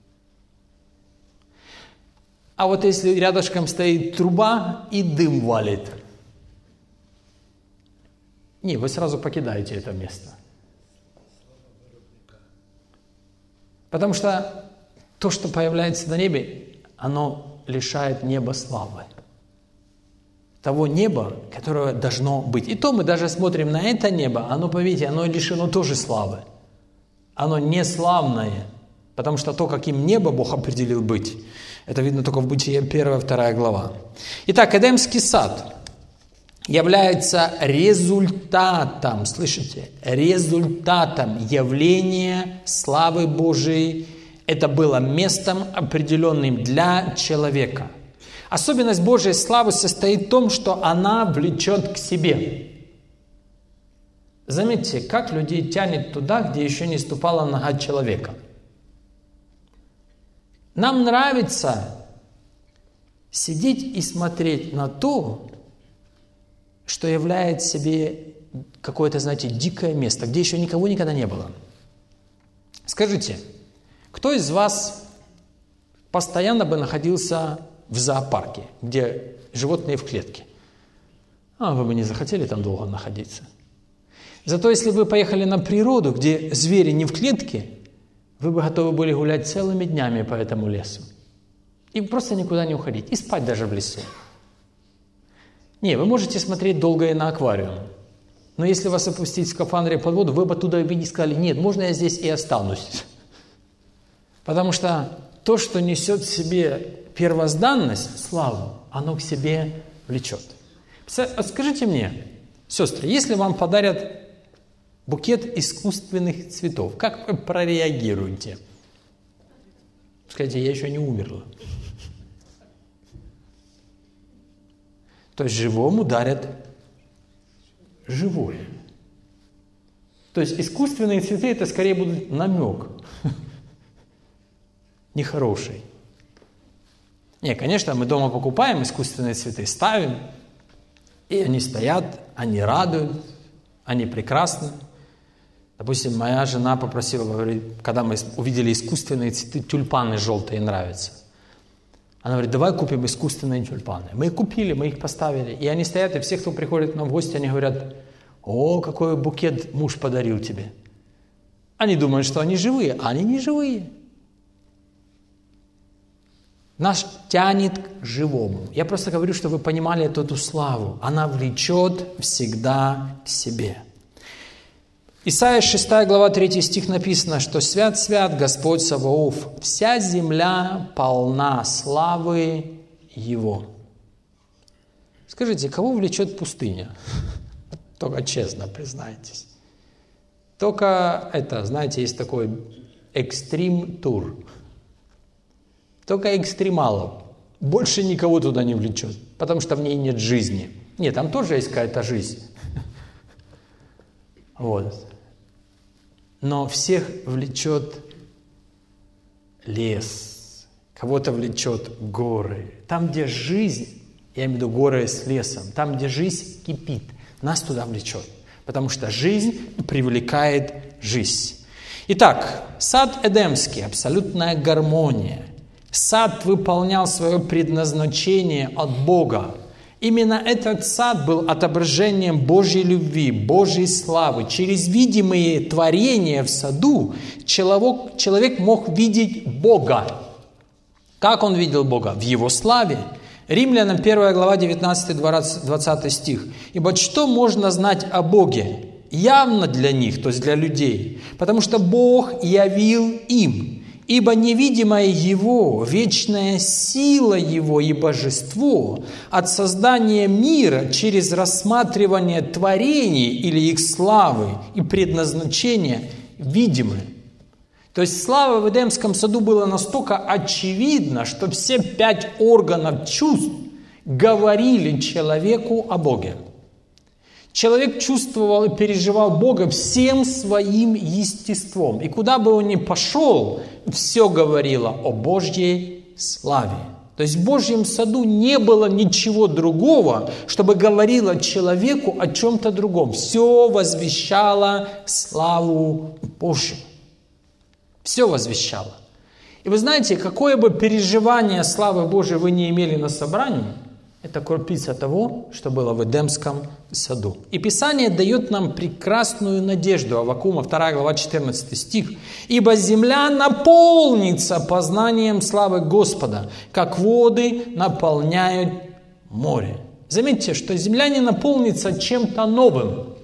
[SPEAKER 1] А вот если рядышком стоит труба и дым валит, не, вы сразу покидаете это место. Потому что то, что появляется на небе, оно лишает неба славы. Того неба, которое должно быть. И то мы даже смотрим на это небо, оно, поверьте, оно лишено тоже славы. Оно не славное, потому что то, каким небо Бог определил быть, это видно только в Бытие 1-2 глава. Итак, Эдемский сад является результатом, слышите, результатом явления славы Божией. Это было местом, определенным для человека. Особенность Божьей славы состоит в том, что она влечет к себе. Заметьте, как людей тянет туда, где еще не ступала нога человека. Нам нравится сидеть и смотреть на то, что является себе какое-то, знаете, дикое место, где еще никого никогда не было. Скажите, кто из вас постоянно бы находился в зоопарке, где животные в клетке? Вы бы не захотели там долго находиться. Зато если бы поехали на природу, где звери не в клетке, вы бы готовы были гулять целыми днями по этому лесу. И просто никуда не уходить. И спать даже в лесу. Не, вы можете смотреть долго и на аквариум. Но если вас опустить в скафандре под воду, вы бы оттуда и сказали: нет, можно я здесь и останусь. Потому что то, что несет в себе первозданность, славу, оно к себе влечет. Скажите мне, сестры, если вам подарят букет искусственных цветов, как вы прореагируете? Скажите: я еще не умерла. То есть живому дарят живое. То есть искусственные цветы это скорее будут намек. Нехороший. Не, конечно, мы дома покупаем искусственные цветы, ставим, и они стоят, они радуют, они прекрасны. Допустим, моя жена попросила, говорит, когда мы увидели искусственные цветы, тюльпаны желтые нравятся. Она говорит: давай купим искусственные тюльпаны. Мы их купили, мы их поставили. И они стоят, и все, кто приходит к нам в гости, они говорят: о, какой букет муж подарил тебе. Они думают, что они живые, а они не живые. Нас тянет к живому. Я просто говорю, чтобы вы понимали эту славу. Она влечет всегда к себе. Исайя 6 глава 3 стих написано, что «Свят, свят Господь Саваоф, вся земля полна славы Его». Скажите, кого влечет пустыня? Только честно признайтесь. Только это, знаете, есть такой экстрим-тур. Только экстремалов. Больше никого туда не влечет, потому что в ней нет жизни. Нет, там тоже есть какая-то жизнь. Вот. Но всех влечет лес, кого-то влечет горы. Там, где жизнь, я имею в виду горы с лесом, там, где жизнь кипит, нас туда влечет. Потому что жизнь привлекает жизнь. Итак, сад Эдемский, абсолютная гармония. Сад выполнял свое предназначение от Бога. Именно этот сад был отображением Божьей любви, Божьей славы. Через видимые творения в саду человек мог видеть Бога. Как он видел Бога? В Его славе. Римлянам 1 глава 19-20 стих. «Ибо что можно знать о Боге? Явно для них, то есть для людей, потому что Бог явил им. Ибо невидимое Его, вечная сила Его и божество от создания мира через рассматривание творений или их славы и предназначения видимы». То есть слава в Эдемском саду была настолько очевидна, что все 5 органов чувств говорили человеку о Боге. Человек чувствовал и переживал Бога всем своим естеством. И куда бы он ни пошел, все говорило о Божьей славе. То есть в Божьем саду не было ничего другого, чтобы говорило человеку о чем-то другом. Все возвещало славу Божью. Все возвещало. И вы знаете, какое бы переживание славы Божией вы не имели на собрании, это крупица того, что было в Эдемском саду. И Писание дает нам прекрасную надежду. Аввакума 2 глава 14 стих. «Ибо земля наполнится познанием славы Господа, как воды наполняют море». Заметьте, что земля не наполнится чем-то новым.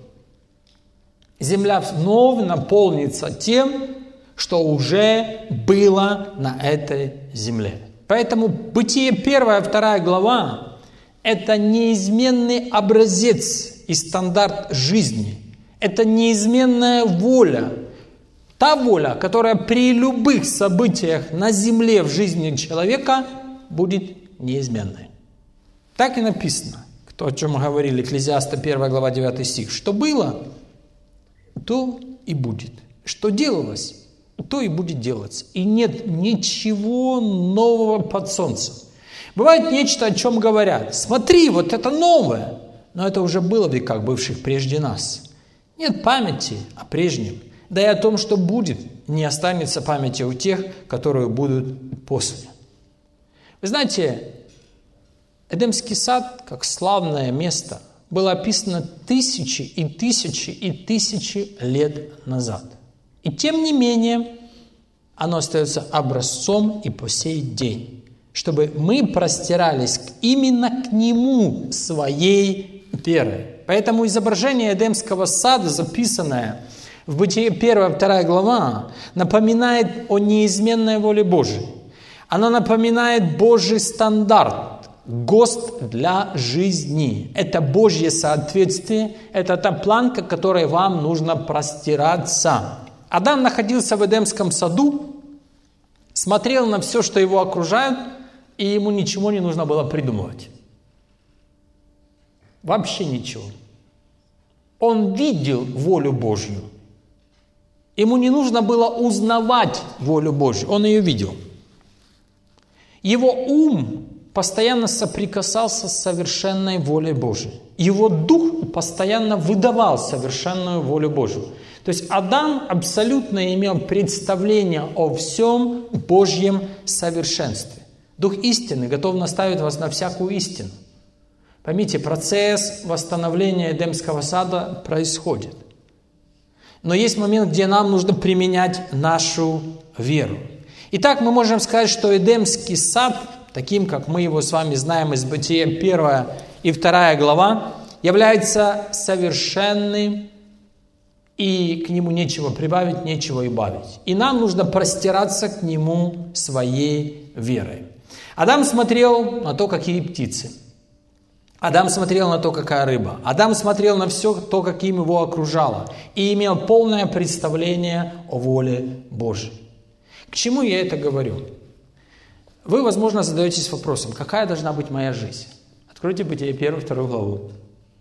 [SPEAKER 1] Земля вновь наполнится тем, что уже было на этой земле. Поэтому Бытие 1-2 глава – это неизменный образец и стандарт жизни. Это неизменная воля. Та воля, которая при любых событиях на земле в жизни человека будет неизменной. Так и написано, о чем мы говорили, Экклезиаста 1 глава 9 стих. Что было, то и будет. Что делалось, то и будет делаться. И нет ничего нового под солнцем. Бывает нечто, о чем говорят. Смотри, вот это новое. Но это уже было в веках, бывших прежде нас. Нет памяти о прежнем. Да и о том, что будет, не останется памяти у тех, которые будут после. Вы знаете, Эдемский сад, как славное место, было описано тысячи и тысячи и тысячи лет назад. И тем не менее, оно остается образцом и по сей день, чтобы мы простирались именно к нему своей верой. Поэтому изображение Эдемского сада, записанное в Бытие 1-2 глава, напоминает о неизменной воле Божией. Оно напоминает Божий стандарт, ГОСТ для жизни. Это Божье соответствие, это та планка, к которой вам нужно простираться. Адам находился в Эдемском саду, смотрел на все, что его окружает, и ему ничего не нужно было придумывать. Вообще ничего. Он видел волю Божью. Ему не нужно было узнавать волю Божью. Он ее видел. Его ум постоянно соприкасался с совершенной волей Божией. Его дух постоянно выдавал совершенную волю Божию. То есть Адам абсолютно имел представление о всем Божьем совершенстве. Дух истины готов наставить вас на всякую истину. Поймите, процесс восстановления Эдемского сада происходит. Но есть момент, где нам нужно применять нашу веру. Итак, мы можем сказать, что Эдемский сад, таким, как мы его с вами знаем из Бытия 1 и 2 глава, является совершенным, и к нему нечего прибавить, нечего убавить. И нам нужно простираться к нему своей верой. Адам смотрел на то, какие птицы. Адам смотрел на то, какая рыба. Адам смотрел на все то, каким его окружало. И имел полное представление о воле Божьей. К чему я это говорю? Вы, возможно, задаетесь вопросом, какая должна быть моя жизнь? Откройте Бытие 1-2 главу.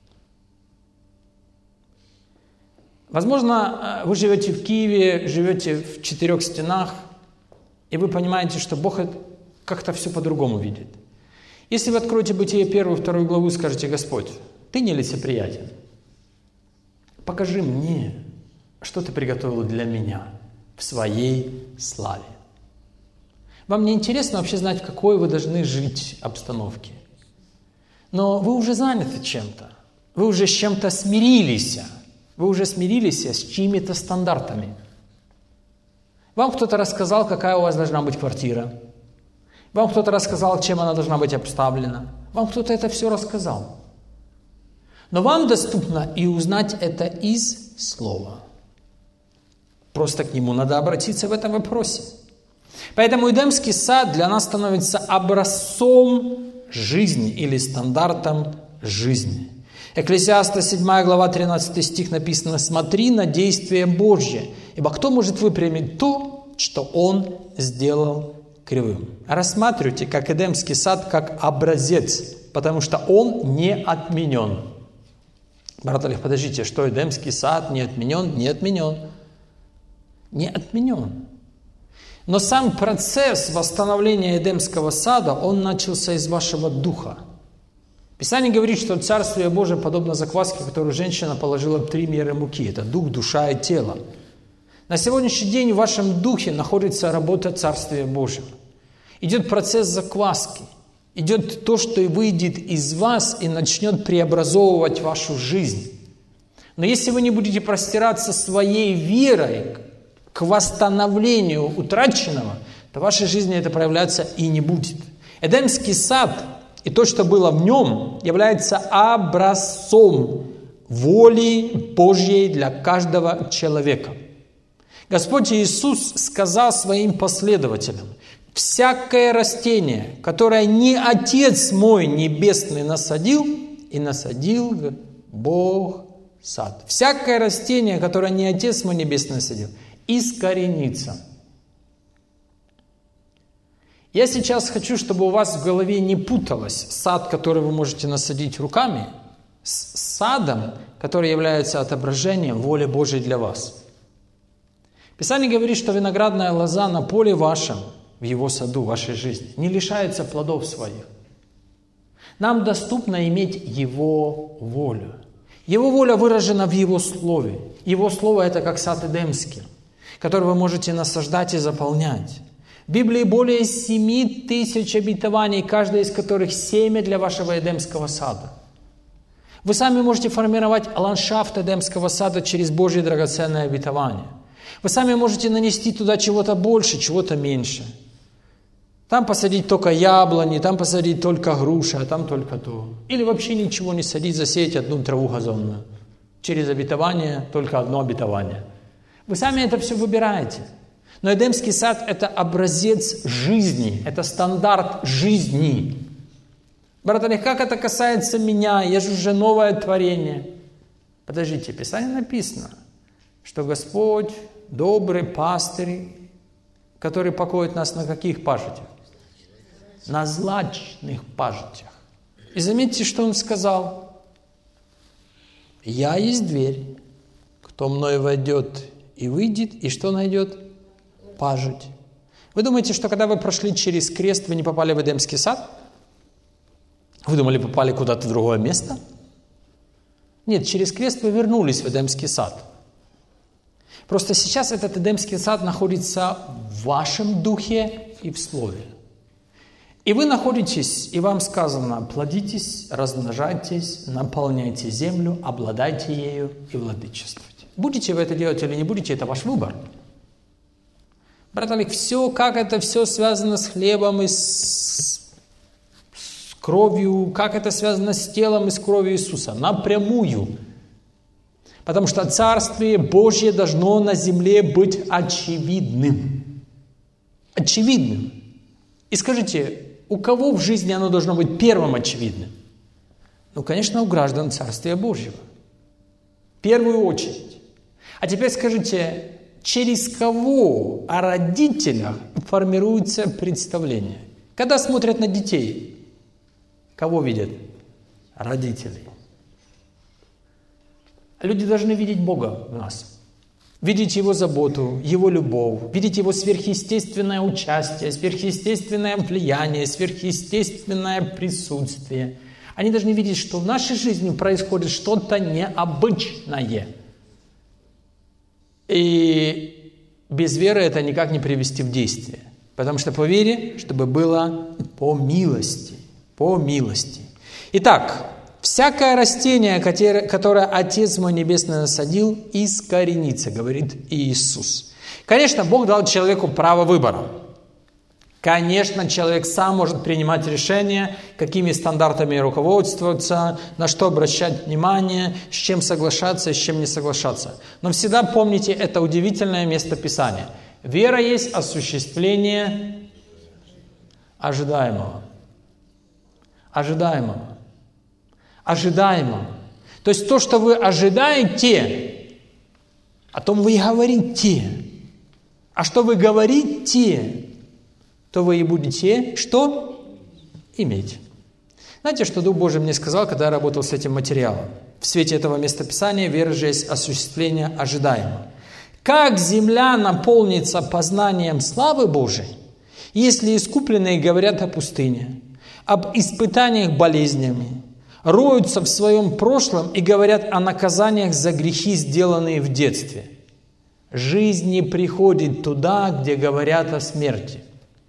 [SPEAKER 1] Возможно, вы живете в Киеве, живете в 4 стенах, и вы понимаете, что Бог как-то все по-другому видит. Если вы откроете Бытие 1-2 главу и скажете: Господь, Ты нелицеприятен. Покажи мне, что Ты приготовил для меня в своей славе. Вам не интересно вообще знать, в какой вы должны жить обстановке. Но вы уже заняты чем-то. Вы уже с чем-то смирились. Вы уже смирились с чьими-то стандартами. Вам кто-то рассказал, какая у вас должна быть квартира. Вам кто-то рассказал, чем она должна быть обставлена. Вам кто-то это все рассказал. Но вам доступно и узнать это из Слова. Просто к нему надо обратиться в этом вопросе. Поэтому Эдемский сад для нас становится образцом жизни или стандартом жизни. Экклезиаста 7 глава 13 стих написано: «Смотри на действие Божье, ибо кто может выпрямить то, что Он сделал кривым?» Рассматривайте как Эдемский сад как образец, потому что он не отменен. Брат Олег, подождите, что Эдемский сад не отменен? Не отменен. Не отменен. Но сам процесс восстановления Эдемского сада, он начался из вашего духа. Писание говорит, что Царствие Божие подобно закваске, которую женщина положила в 3 меры муки. Это дух, душа и тело. На сегодняшний день в вашем духе находится работа Царствия Божьего. Идет процесс закваски. Идет то, что выйдет из вас и начнет преобразовывать вашу жизнь. Но если вы не будете простираться своей верой к восстановлению утраченного, то в вашей жизни это проявляться и не будет. Эдемский сад и то, что было в нем, является образцом воли Божьей для каждого человека. Господь Иисус сказал своим последователям: «Всякое растение, которое не Отец мой Небесный насадил, и насадил Бог сад». Всякое растение, которое не Отец мой Небесный насадил, искоренится. Я сейчас хочу, чтобы у вас в голове не путалось сад, который вы можете насадить руками, с садом, который является отображением воли Божьей для вас. Писание говорит, что виноградная лоза на поле вашем, в его саду, в вашей жизни, не лишается плодов своих. Нам доступно иметь Его волю. Его воля выражена в Его Слове. Его Слово – это как сад Эдемский, который вы можете насаждать и заполнять. В Библии более 7000 обетований, каждое из которых семя для вашего Эдемского сада. Вы сами можете формировать ландшафт Эдемского сада через Божьи драгоценные обетования. Вы сами можете нанести туда чего-то больше, чего-то меньше. Там посадить только яблони, там посадить только груши, а там только то. Или вообще ничего не садить, засеять одну траву газонную. Через обетование только одно обетование. Вы сами это все выбираете. Но Эдемский сад – это образец жизни, это стандарт жизни. Брат Олег, как это касается меня? Я же уже новое творение. Подождите, в Писании написано, что Господь добрый пастырь, который покоит нас на каких пажитях? На злачных пажитях. И заметьте, что Он сказал. «Я есть дверь. Кто мною войдет и выйдет, и что найдет? Пажить». Вы думаете, что когда вы прошли через крест, вы не попали в Эдемский сад? Вы думали, попали куда-то в другое место? Нет, через крест вы вернулись в Эдемский сад. Просто сейчас этот Эдемский сад находится в вашем духе и в Слове. И вы находитесь, и вам сказано: плодитесь, размножайтесь, наполняйте землю, обладайте ею и владычествуйте. Будете вы это делать или не будете, это ваш выбор. Брат Олег, все, как это все связано с хлебом и с кровью, как это связано с телом и с кровью Иисуса? Напрямую. Потому что Царствие Божье должно на земле быть очевидным. Очевидным. И скажите, у кого в жизни оно должно быть первым очевидным? Ну, конечно, у граждан Царствия Божьего. В первую очередь. А теперь скажите, через кого о родителях формируется представление? Когда смотрят на детей, кого видят? Родителей. Люди должны видеть Бога в нас. Видеть Его заботу, Его любовь, видеть Его сверхъестественное участие, сверхъестественное влияние, сверхъестественное присутствие. Они должны видеть, что в нашей жизни происходит что-то необычное. И без веры это никак не привести в действие. Потому что по вере, чтобы было по милости. По милости. Итак, всякое растение, которое Отец мой Небесный насадил, искоренится, говорит Иисус. Конечно, Бог дал человеку право выбора. Конечно, человек сам может принимать решение, какими стандартами руководствоваться, на что обращать внимание, с чем соглашаться и с чем не соглашаться. Но всегда помните это удивительное место Писания. Вера есть осуществление ожидаемого. Ожидаемого. Ожидаемого. То есть то, что вы ожидаете, о том вы и говорите. А что вы говорите, то вы и будете что? Иметь. Знаете, что Дух Божий мне сказал, когда я работал с этим материалом? В свете этого местописания вера же есть осуществление ожидаемого. Как земля наполнится познанием славы Божией, если искупленные говорят о пустыне, об испытаниях болезнями, роются в своем прошлом и говорят о наказаниях за грехи, сделанные в детстве. Жизнь не приходит туда, где говорят о смерти.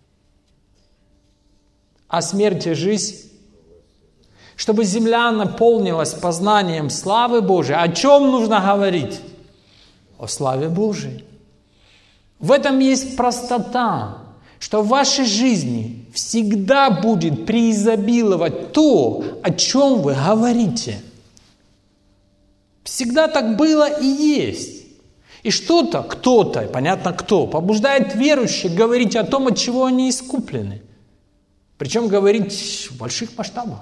[SPEAKER 1] О смерти жизнь. Чтобы земля наполнилась познанием славы Божией, о чем нужно говорить? О славе Божией. В этом есть простота, что в вашей жизни всегда будет преизобиловать то, о чем вы говорите. Всегда так было и есть. И что-то, кто-то, понятно кто, побуждает верующих говорить о том, от чего они искуплены. Причем говорить в больших масштабах.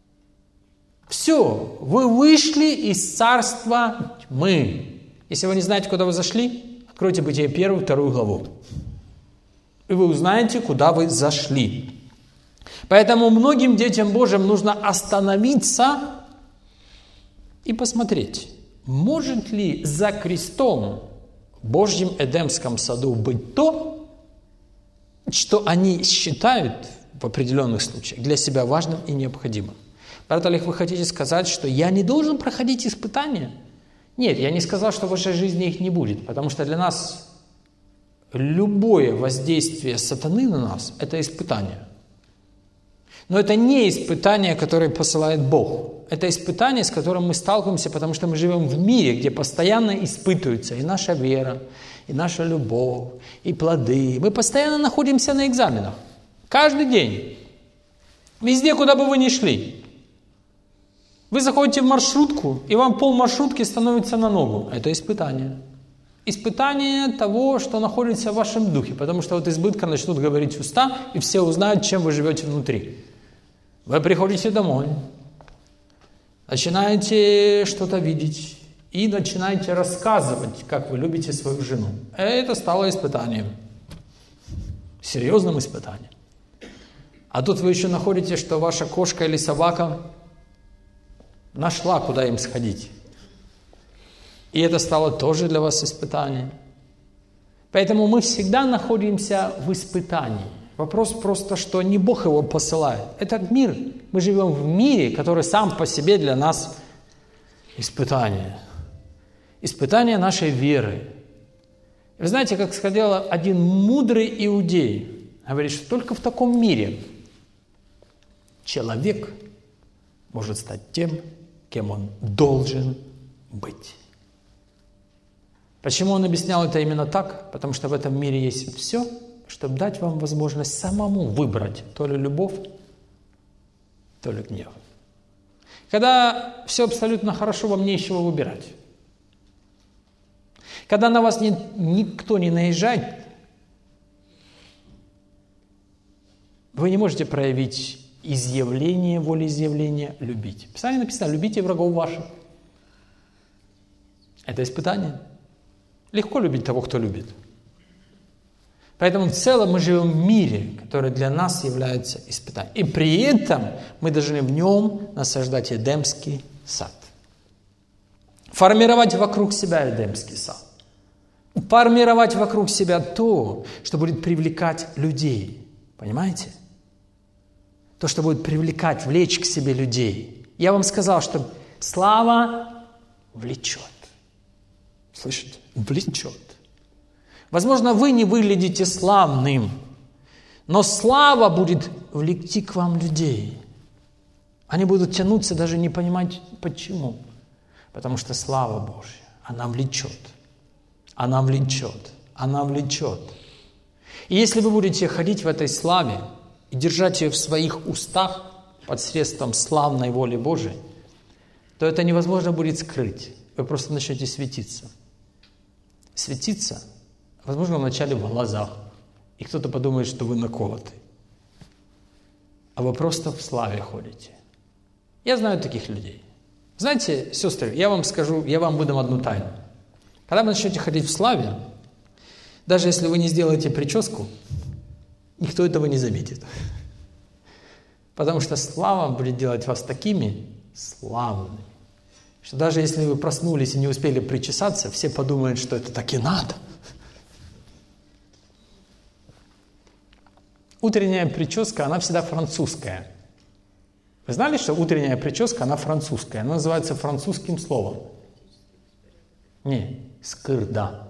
[SPEAKER 1] Все, вы вышли из царства тьмы. Если вы не знаете, куда вы зашли, откройте Бытие 1, 2 главу. И вы узнаете, куда вы зашли. Поэтому многим детям Божьим нужно остановиться и посмотреть, может ли за крестом в Божьем Эдемском саду быть то, что они считают в определенных случаях для себя важным и необходимым. Брат Олег, вы хотите сказать, что я не должен проходить испытания? Нет, я не сказал, что в вашей жизни их не будет, потому что для нас любое воздействие сатаны на нас – это испытание. Но это не испытание, которое посылает Бог. Это испытание, с которым мы сталкиваемся, потому что мы живем в мире, где постоянно испытывается и наша вера, и наша любовь, и плоды. Мы постоянно находимся на экзаменах. Каждый день. Везде, куда бы вы ни шли. Вы заходите в маршрутку, и вам полмаршрутки становится на ногу. Это испытание. Испытание того, что находится в вашем духе. Потому что от избытка начнут говорить уста, и все узнают, чем вы живете внутри. Вы приходите домой, начинаете что-то видеть, и начинаете рассказывать, как вы любите свою жену. Это стало испытанием. Серьезным испытанием. А тут вы еще находите, что ваша кошка или собака нашла, куда им сходить. И это стало тоже для вас испытанием. Поэтому мы всегда находимся в испытании. Вопрос просто, что не Бог его посылает. Этот мир, мы живем в мире, который сам по себе для нас испытание. Испытание нашей веры. Вы знаете, как сказал один мудрый иудей, говорит, что только в таком мире человек может стать тем, кем он должен быть. Почему он объяснял это именно так? Потому что в этом мире есть все, чтобы дать вам возможность самому выбрать то ли любовь, то ли гнев. Когда все абсолютно хорошо, вам нечего выбирать. Когда на вас никто не наезжает, вы не можете проявить изъявление, волеизъявление, любить. В Писании написано, любите врагов ваших. Это испытание. Легко любить того, кто любит. Поэтому в целом мы живем в мире, который для нас является испытанием. И при этом мы должны в нем насаждать Эдемский сад. Формировать вокруг себя Эдемский сад. Формировать вокруг себя то, что будет привлекать людей. Понимаете? То, что будет привлекать, влечь к себе людей. Я вам сказал, что слава влечет. Слышите? Влечет. Возможно, вы не выглядите славным, но слава будет влекти к вам людей. Они будут тянуться, даже не понимать, почему. Потому что слава Божья, она влечет. Она влечет. Она влечет. И если вы будете ходить в этой славе и держать ее в своих устах посредством славной воли Божией, то это невозможно будет скрыть. Вы просто начнете светиться. Светиться, возможно, вначале в глазах. И кто-то подумает, что вы наколоты. А вы просто в славе ходите. Я знаю таких людей. Знаете, сестры, я вам скажу, я вам выдам одну тайну. Когда вы начнете ходить в славе, даже если вы не сделаете прическу, никто этого не заметит. Потому что слава будет делать вас такими славными, что даже если вы проснулись и не успели причесаться, все подумают, что это так и надо. Утренняя прическа, она всегда французская. Вы знали, что утренняя прическа, она французская? Она называется французским словом. Не, скырда.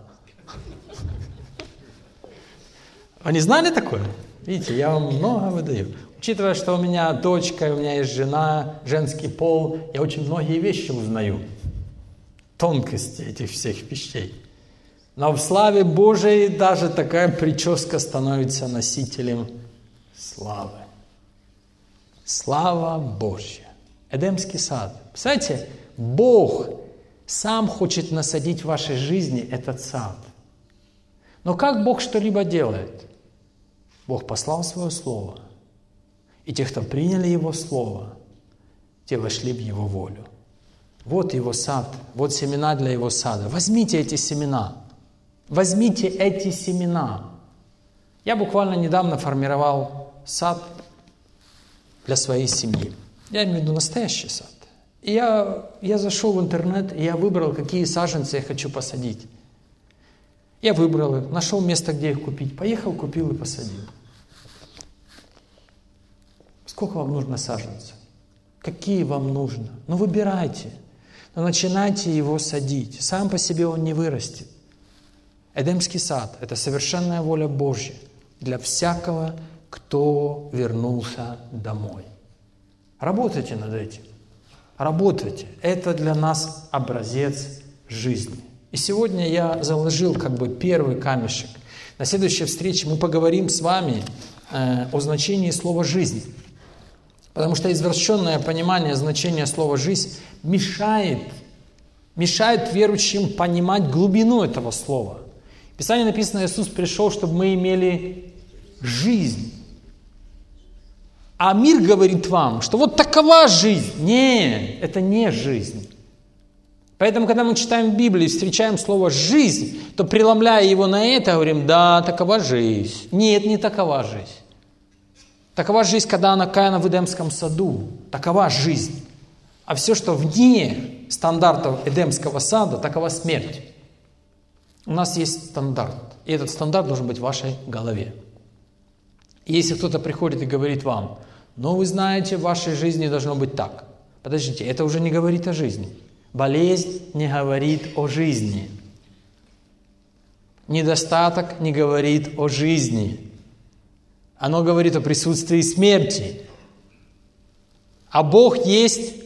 [SPEAKER 1] Вы не знали такое? Видите, я вам много выдаю. Учитывая, что у меня дочка, у меня есть жена, женский пол, я очень многие вещи узнаю. Тонкости этих всех вещей. Но в славе Божией даже такая прическа становится носителем славы. Слава Божья. Эдемский сад. Представляете, Бог сам хочет насадить в вашей жизни этот сад. Но как Бог что-либо делает? Бог послал свое слово. И те, кто приняли Его слово, те вошли в Его волю. Вот Его сад, вот семена для Его сада. Возьмите эти семена. Возьмите эти семена. Я буквально недавно формировал сад для своей семьи. Я имею в виду настоящий сад. И я зашел в интернет, и я выбрал, какие саженцы я хочу посадить. Я выбрал их, нашел место, где их купить. Поехал, купил и посадил. Сколько вам нужно саженцев? Какие вам нужно? Ну, выбирайте. Но начинайте его садить. Сам по себе он не вырастет. Эдемский сад – это совершенная воля Божья для всякого, кто вернулся домой. Работайте над этим. Работайте. Это для нас образец жизни. И сегодня я заложил первый камешек. На следующей встрече мы поговорим с вами о значении слова «жизнь». Потому что извращенное понимание значения слова «жизнь» мешает верующим понимать глубину этого слова. В Писании написано, Иисус пришел, чтобы мы имели жизнь. А мир говорит вам, что вот такова жизнь. Нет, это не жизнь. Поэтому, когда мы читаем в Библии, встречаем слово «жизнь», то, преломляя его на это, говорим, да, такова жизнь. Нет, не такова жизнь. Такова жизнь, когда она каяна в Эдемском саду. Такова жизнь. А все, что вне стандартов Эдемского сада, такова смерть. У нас есть стандарт. И этот стандарт должен быть в вашей голове. И если кто-то приходит и говорит вам, ну вы знаете, в вашей жизни должно быть так. Подождите, это уже не говорит о жизни. Болезнь не говорит о жизни. Недостаток не говорит о жизни. Оно говорит о присутствии смерти. А Бог есть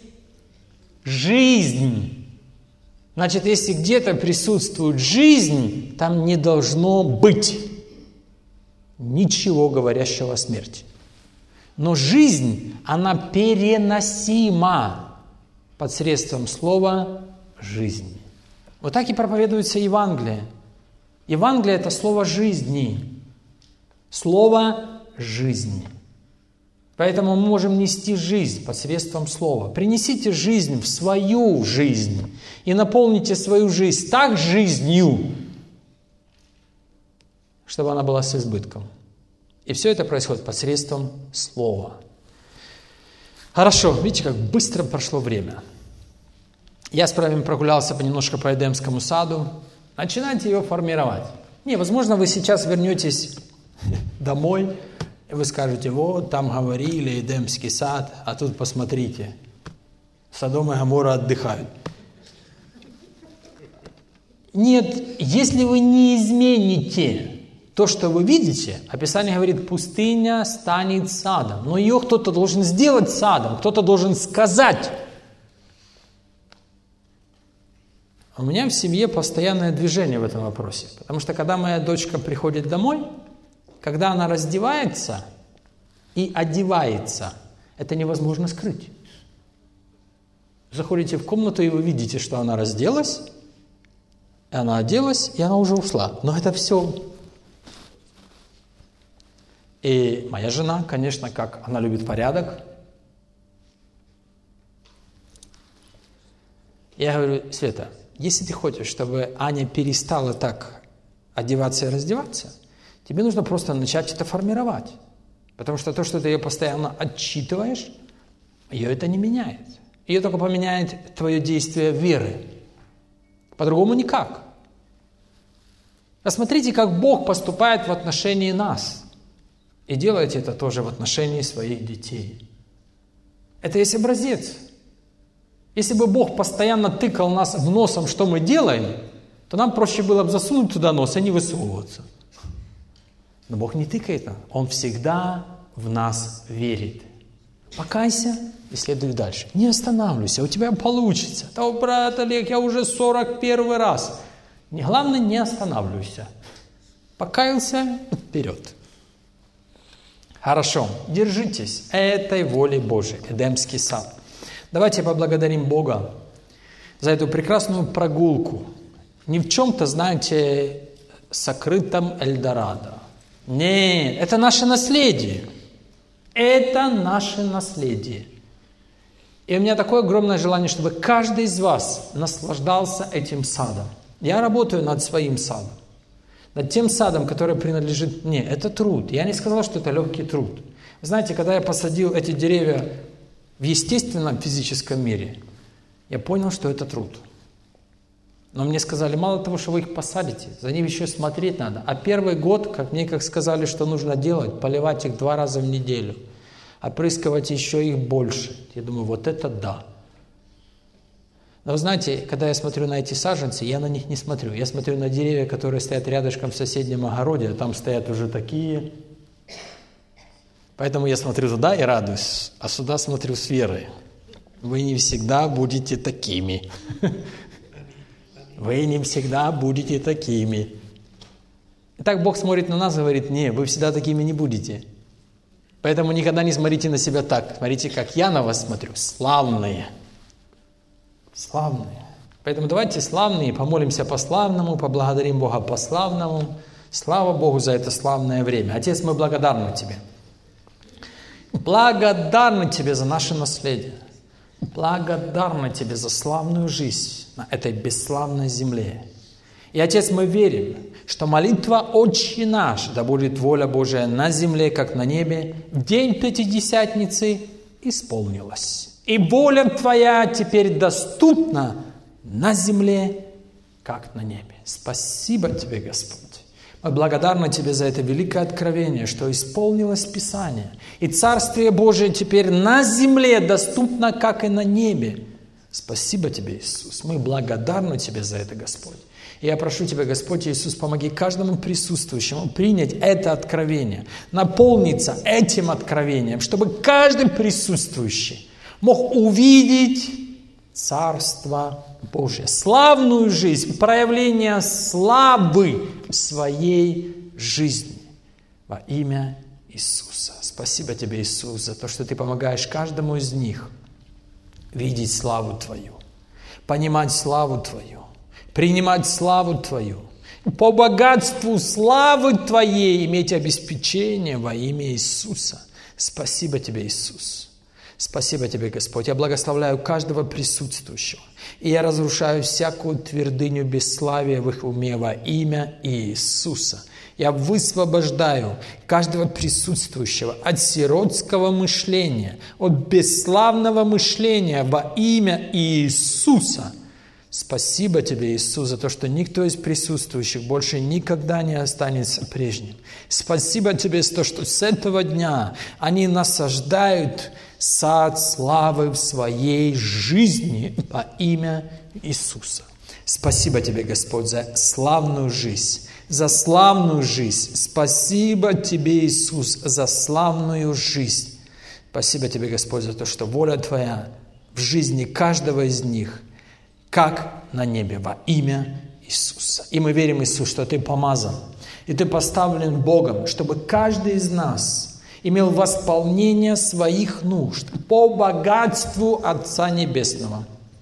[SPEAKER 1] жизнь. Значит, если где-то присутствует жизнь, там не должно быть ничего говорящего о смерти. Но жизнь, она переносима посредством слова «жизнь». Вот так и проповедуется Евангелие. Евангелие – это слово жизни. Слово жизни. Поэтому мы можем нести жизнь посредством слова. Принесите жизнь в свою жизнь и наполните свою жизнь так жизнью, чтобы она была с избытком. И все это происходит посредством слова. Хорошо, видите, как быстро прошло время. Я с вами прогулялся немножко по Эдемскому саду. Начинайте его формировать. Возможно, вы сейчас вернетесь домой, и вы скажете, вот там говорили Эдемский сад, а тут посмотрите, Содом и Гоморра отдыхают. Нет, если вы не измените то, что вы видите, Писание говорит, пустыня станет садом. Но ее кто-то должен сделать садом, кто-то должен сказать. У меня в семье постоянное движение в этом вопросе. Потому что когда моя дочка приходит домой, когда она раздевается и одевается, это невозможно скрыть. Заходите в комнату, и вы видите, что она разделась, и она оделась, и она уже ушла. Но это все. И моя жена, конечно, как она любит порядок. Я говорю, Света, если ты хочешь, чтобы Аня перестала так одеваться и раздеваться, тебе нужно просто начать это формировать. Потому что то, что ты ее постоянно отчитываешь, ее это не меняет. Ее только поменяет твое действие веры. По-другому никак. Посмотрите, как Бог поступает в отношении нас. И делайте это тоже в отношении своих детей. Это есть образец. Если бы Бог постоянно тыкал нас в носом, что мы делаем, то нам проще было бы засунуть туда нос и не высовываться. Но Бог не тыкает нас. Он всегда в нас верит. Покайся и следуй дальше. Не останавливайся, у тебя получится. Да, брат Олег, я уже 41 раз. Главное, не останавливайся. Покаялся, вперед. Хорошо, держитесь этой воли Божией, Эдемский сад. Давайте поблагодарим Бога за эту прекрасную прогулку. Не в чем-то, знаете, сокрытом Эльдорадо. Нет, это наше наследие. Это наше наследие. И у меня такое огромное желание, чтобы каждый из вас наслаждался этим садом. Я работаю над своим садом. Над тем садом, который принадлежит мне. Это труд. Я не сказал, что это легкий труд. Вы знаете, когда я посадил эти деревья в естественном физическом мире, я понял, что это труд. Но мне сказали, мало того, что вы их посадите, за ними еще смотреть надо. А первый год, как мне сказали, что нужно делать, поливать их 2 раза в неделю, опрыскивать еще их больше. Я думаю, вот это да. Но вы знаете, когда я смотрю на эти саженцы, я на них не смотрю. Я смотрю на деревья, которые стоят рядышком в соседнем огороде, а там стоят уже такие. Поэтому я смотрю туда и радуюсь, а сюда смотрю с верой. Вы не всегда будете такими. Вы не всегда будете такими. И так Бог смотрит на нас и говорит, не, вы всегда такими не будете. Поэтому никогда не смотрите на себя так. Смотрите, как я на вас смотрю. Славные. Славные. Поэтому давайте славные, помолимся по-славному, поблагодарим Бога по-славному. Слава Богу за это славное время. Отец, мы благодарны Тебе. Благодарны Тебе за наше наследие. Благодарны Тебе за славную жизнь на этой бесславной земле. И, Отец, мы верим, что молитва «Отче наш», да будет воля Божия на земле, как на небе, в день Пятидесятницы исполнилась. И воля Твоя теперь доступна на земле, как на небе. Спасибо Тебе, Господь. Мы благодарны Тебе за это великое откровение, что исполнилось Писание. И Царствие Божие теперь на земле доступно, как и на небе. Спасибо Тебе, Иисус. Мы благодарны Тебе за это, Господь. И я прошу Тебя, Господь Иисус, помоги каждому присутствующему принять это откровение, наполниться этим откровением, чтобы каждый присутствующий мог увидеть Царство Божие, славную жизнь, проявление славы в своей жизни во имя Иисуса. Спасибо Тебе, Иисус, за то, что Ты помогаешь каждому из них видеть славу Твою, понимать славу Твою, принимать славу Твою, по богатству славы Твоей иметь обеспечение во имя Иисуса. Спасибо Тебе, Иисус. Спасибо Тебе, Господь. Я благословляю каждого присутствующего. И я разрушаю всякую твердыню бесславия в их уме во имя Иисуса. Я высвобождаю каждого присутствующего от сиротского мышления, от бесславного мышления во имя Иисуса. Спасибо Тебе, Иисус, за то, что никто из присутствующих больше никогда не останется прежним. Спасибо Тебе за то, что с этого дня они насаждают сад славы в своей жизни во имя Иисуса. Спасибо Тебе, Господь, за славную жизнь, за славную жизнь. Спасибо Тебе, Иисус, за славную жизнь. Спасибо Тебе, Господь, за то, что воля Твоя в жизни каждого из них, как на небе, во имя Иисуса. И мы верим, Иисус, что Ты помазан, и Ты поставлен Богом, чтобы каждый из нас имел восполнение своих нужд по богатству Отца Небесного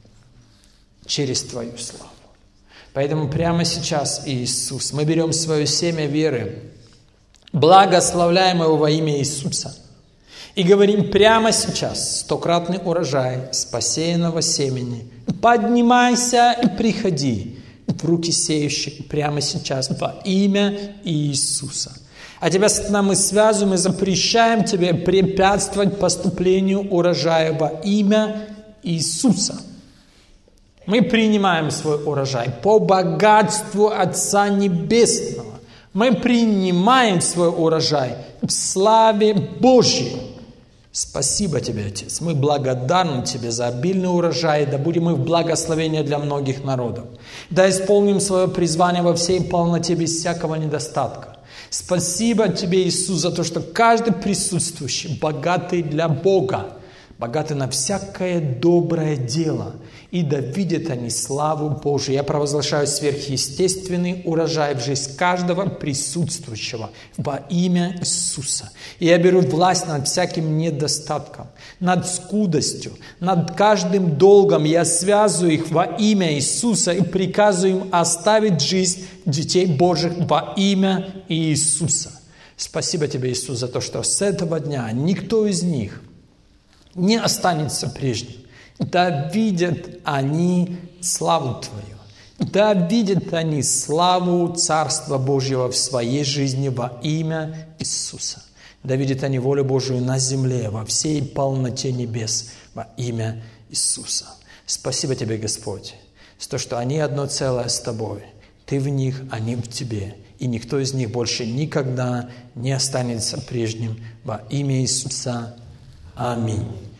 [SPEAKER 1] через Твою славу. Поэтому прямо сейчас, Иисус, мы берем свое семя веры, благословляем его во имя Иисуса, и говорим прямо сейчас: 100-кратный урожай с посеянного семени, поднимайся и приходи в руки сеющих прямо сейчас во имя Иисуса. А Тебя, Сатана, мы связываем и запрещаем Тебе препятствовать поступлению урожая во имя Иисуса. Мы принимаем свой урожай по богатству Отца Небесного. Мы принимаем свой урожай в славе Божьей. Спасибо Тебе, Отец. Мы благодарны Тебе за обильный урожай. Да будем мы в благословении для многих народов. Да исполним свое призвание во всей полноте без всякого недостатка. Спасибо Тебе, Иисус, за то, что каждый присутствующий богатый для Бога, богатый на всякое доброе дело. И да видят они славу Божию. Я провозглашаю сверхъестественный урожай в жизнь каждого присутствующего во имя Иисуса. И я беру власть над всяким недостатком, над скудостью, над каждым долгом. Я связываю их во имя Иисуса и приказываю им оставить жизнь детей Божьих во имя Иисуса. Спасибо Тебе, Иисус, за то, что с этого дня никто из них не останется прежним. Да видят они славу Твою. Да видят они славу Царства Божьего в своей жизни во имя Иисуса. Да видят они волю Божию на земле, во всей полноте небес во имя Иисуса. Спасибо Тебе, Господь, за то, что они одно целое с Тобой. Ты в них, они в Тебе. И никто из них больше никогда не останется прежним во имя Иисуса. Аминь.